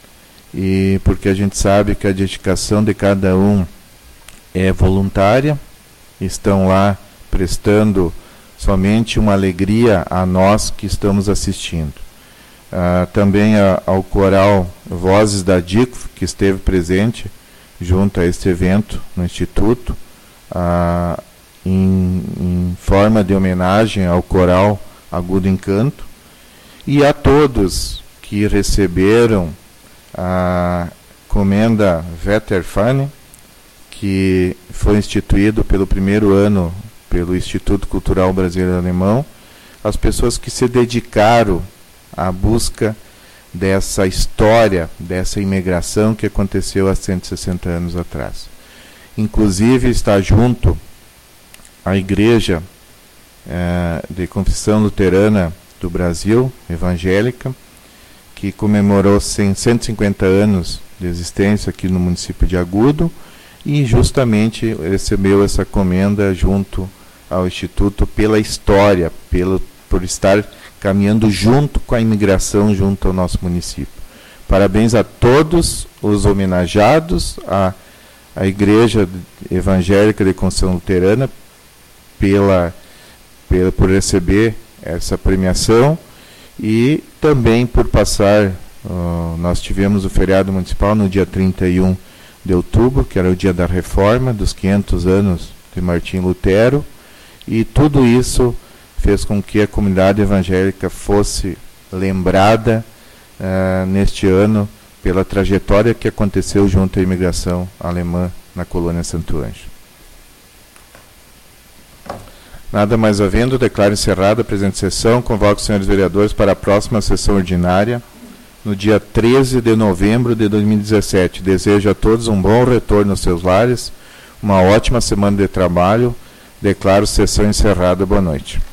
S1: e porque a gente sabe que a dedicação de cada um é voluntária, estão lá prestando somente uma alegria a nós que estamos assistindo. Também ao coral Vozes da DICF, que esteve presente junto a este evento no Instituto, em forma de homenagem ao coral Agudo Encanto, e a todos que receberam a comenda Wetterfahne, que foi instituído pelo primeiro ano pelo Instituto Cultural Brasileiro Alemão, as pessoas que se dedicaram à busca dessa história, dessa imigração que aconteceu há 160 anos atrás. Inclusive está junto a Igreja de Confissão Luterana do Brasil, evangélica, que comemorou 150 anos de existência aqui no município de Agudo e justamente recebeu essa comenda junto ao Instituto pela história, por estar caminhando junto com a imigração, junto ao nosso município. Parabéns a todos os homenageados, a Igreja Evangélica de Confissão Luterana por receber essa premiação e também por passar, nós tivemos o feriado municipal no dia 31 de outubro, que era o dia da reforma, dos 500 anos de Martim Lutero, e tudo isso fez com que a comunidade evangélica fosse lembrada neste ano pela trajetória que aconteceu junto à imigração alemã na colônia Santo Ângelo. Nada mais havendo, declaro encerrada a presente sessão, convoco os senhores vereadores para a próxima sessão ordinária, no dia 13 de novembro de 2017. Desejo a todos um bom retorno aos seus lares, uma ótima semana de trabalho. Declaro sessão encerrada. Boa noite.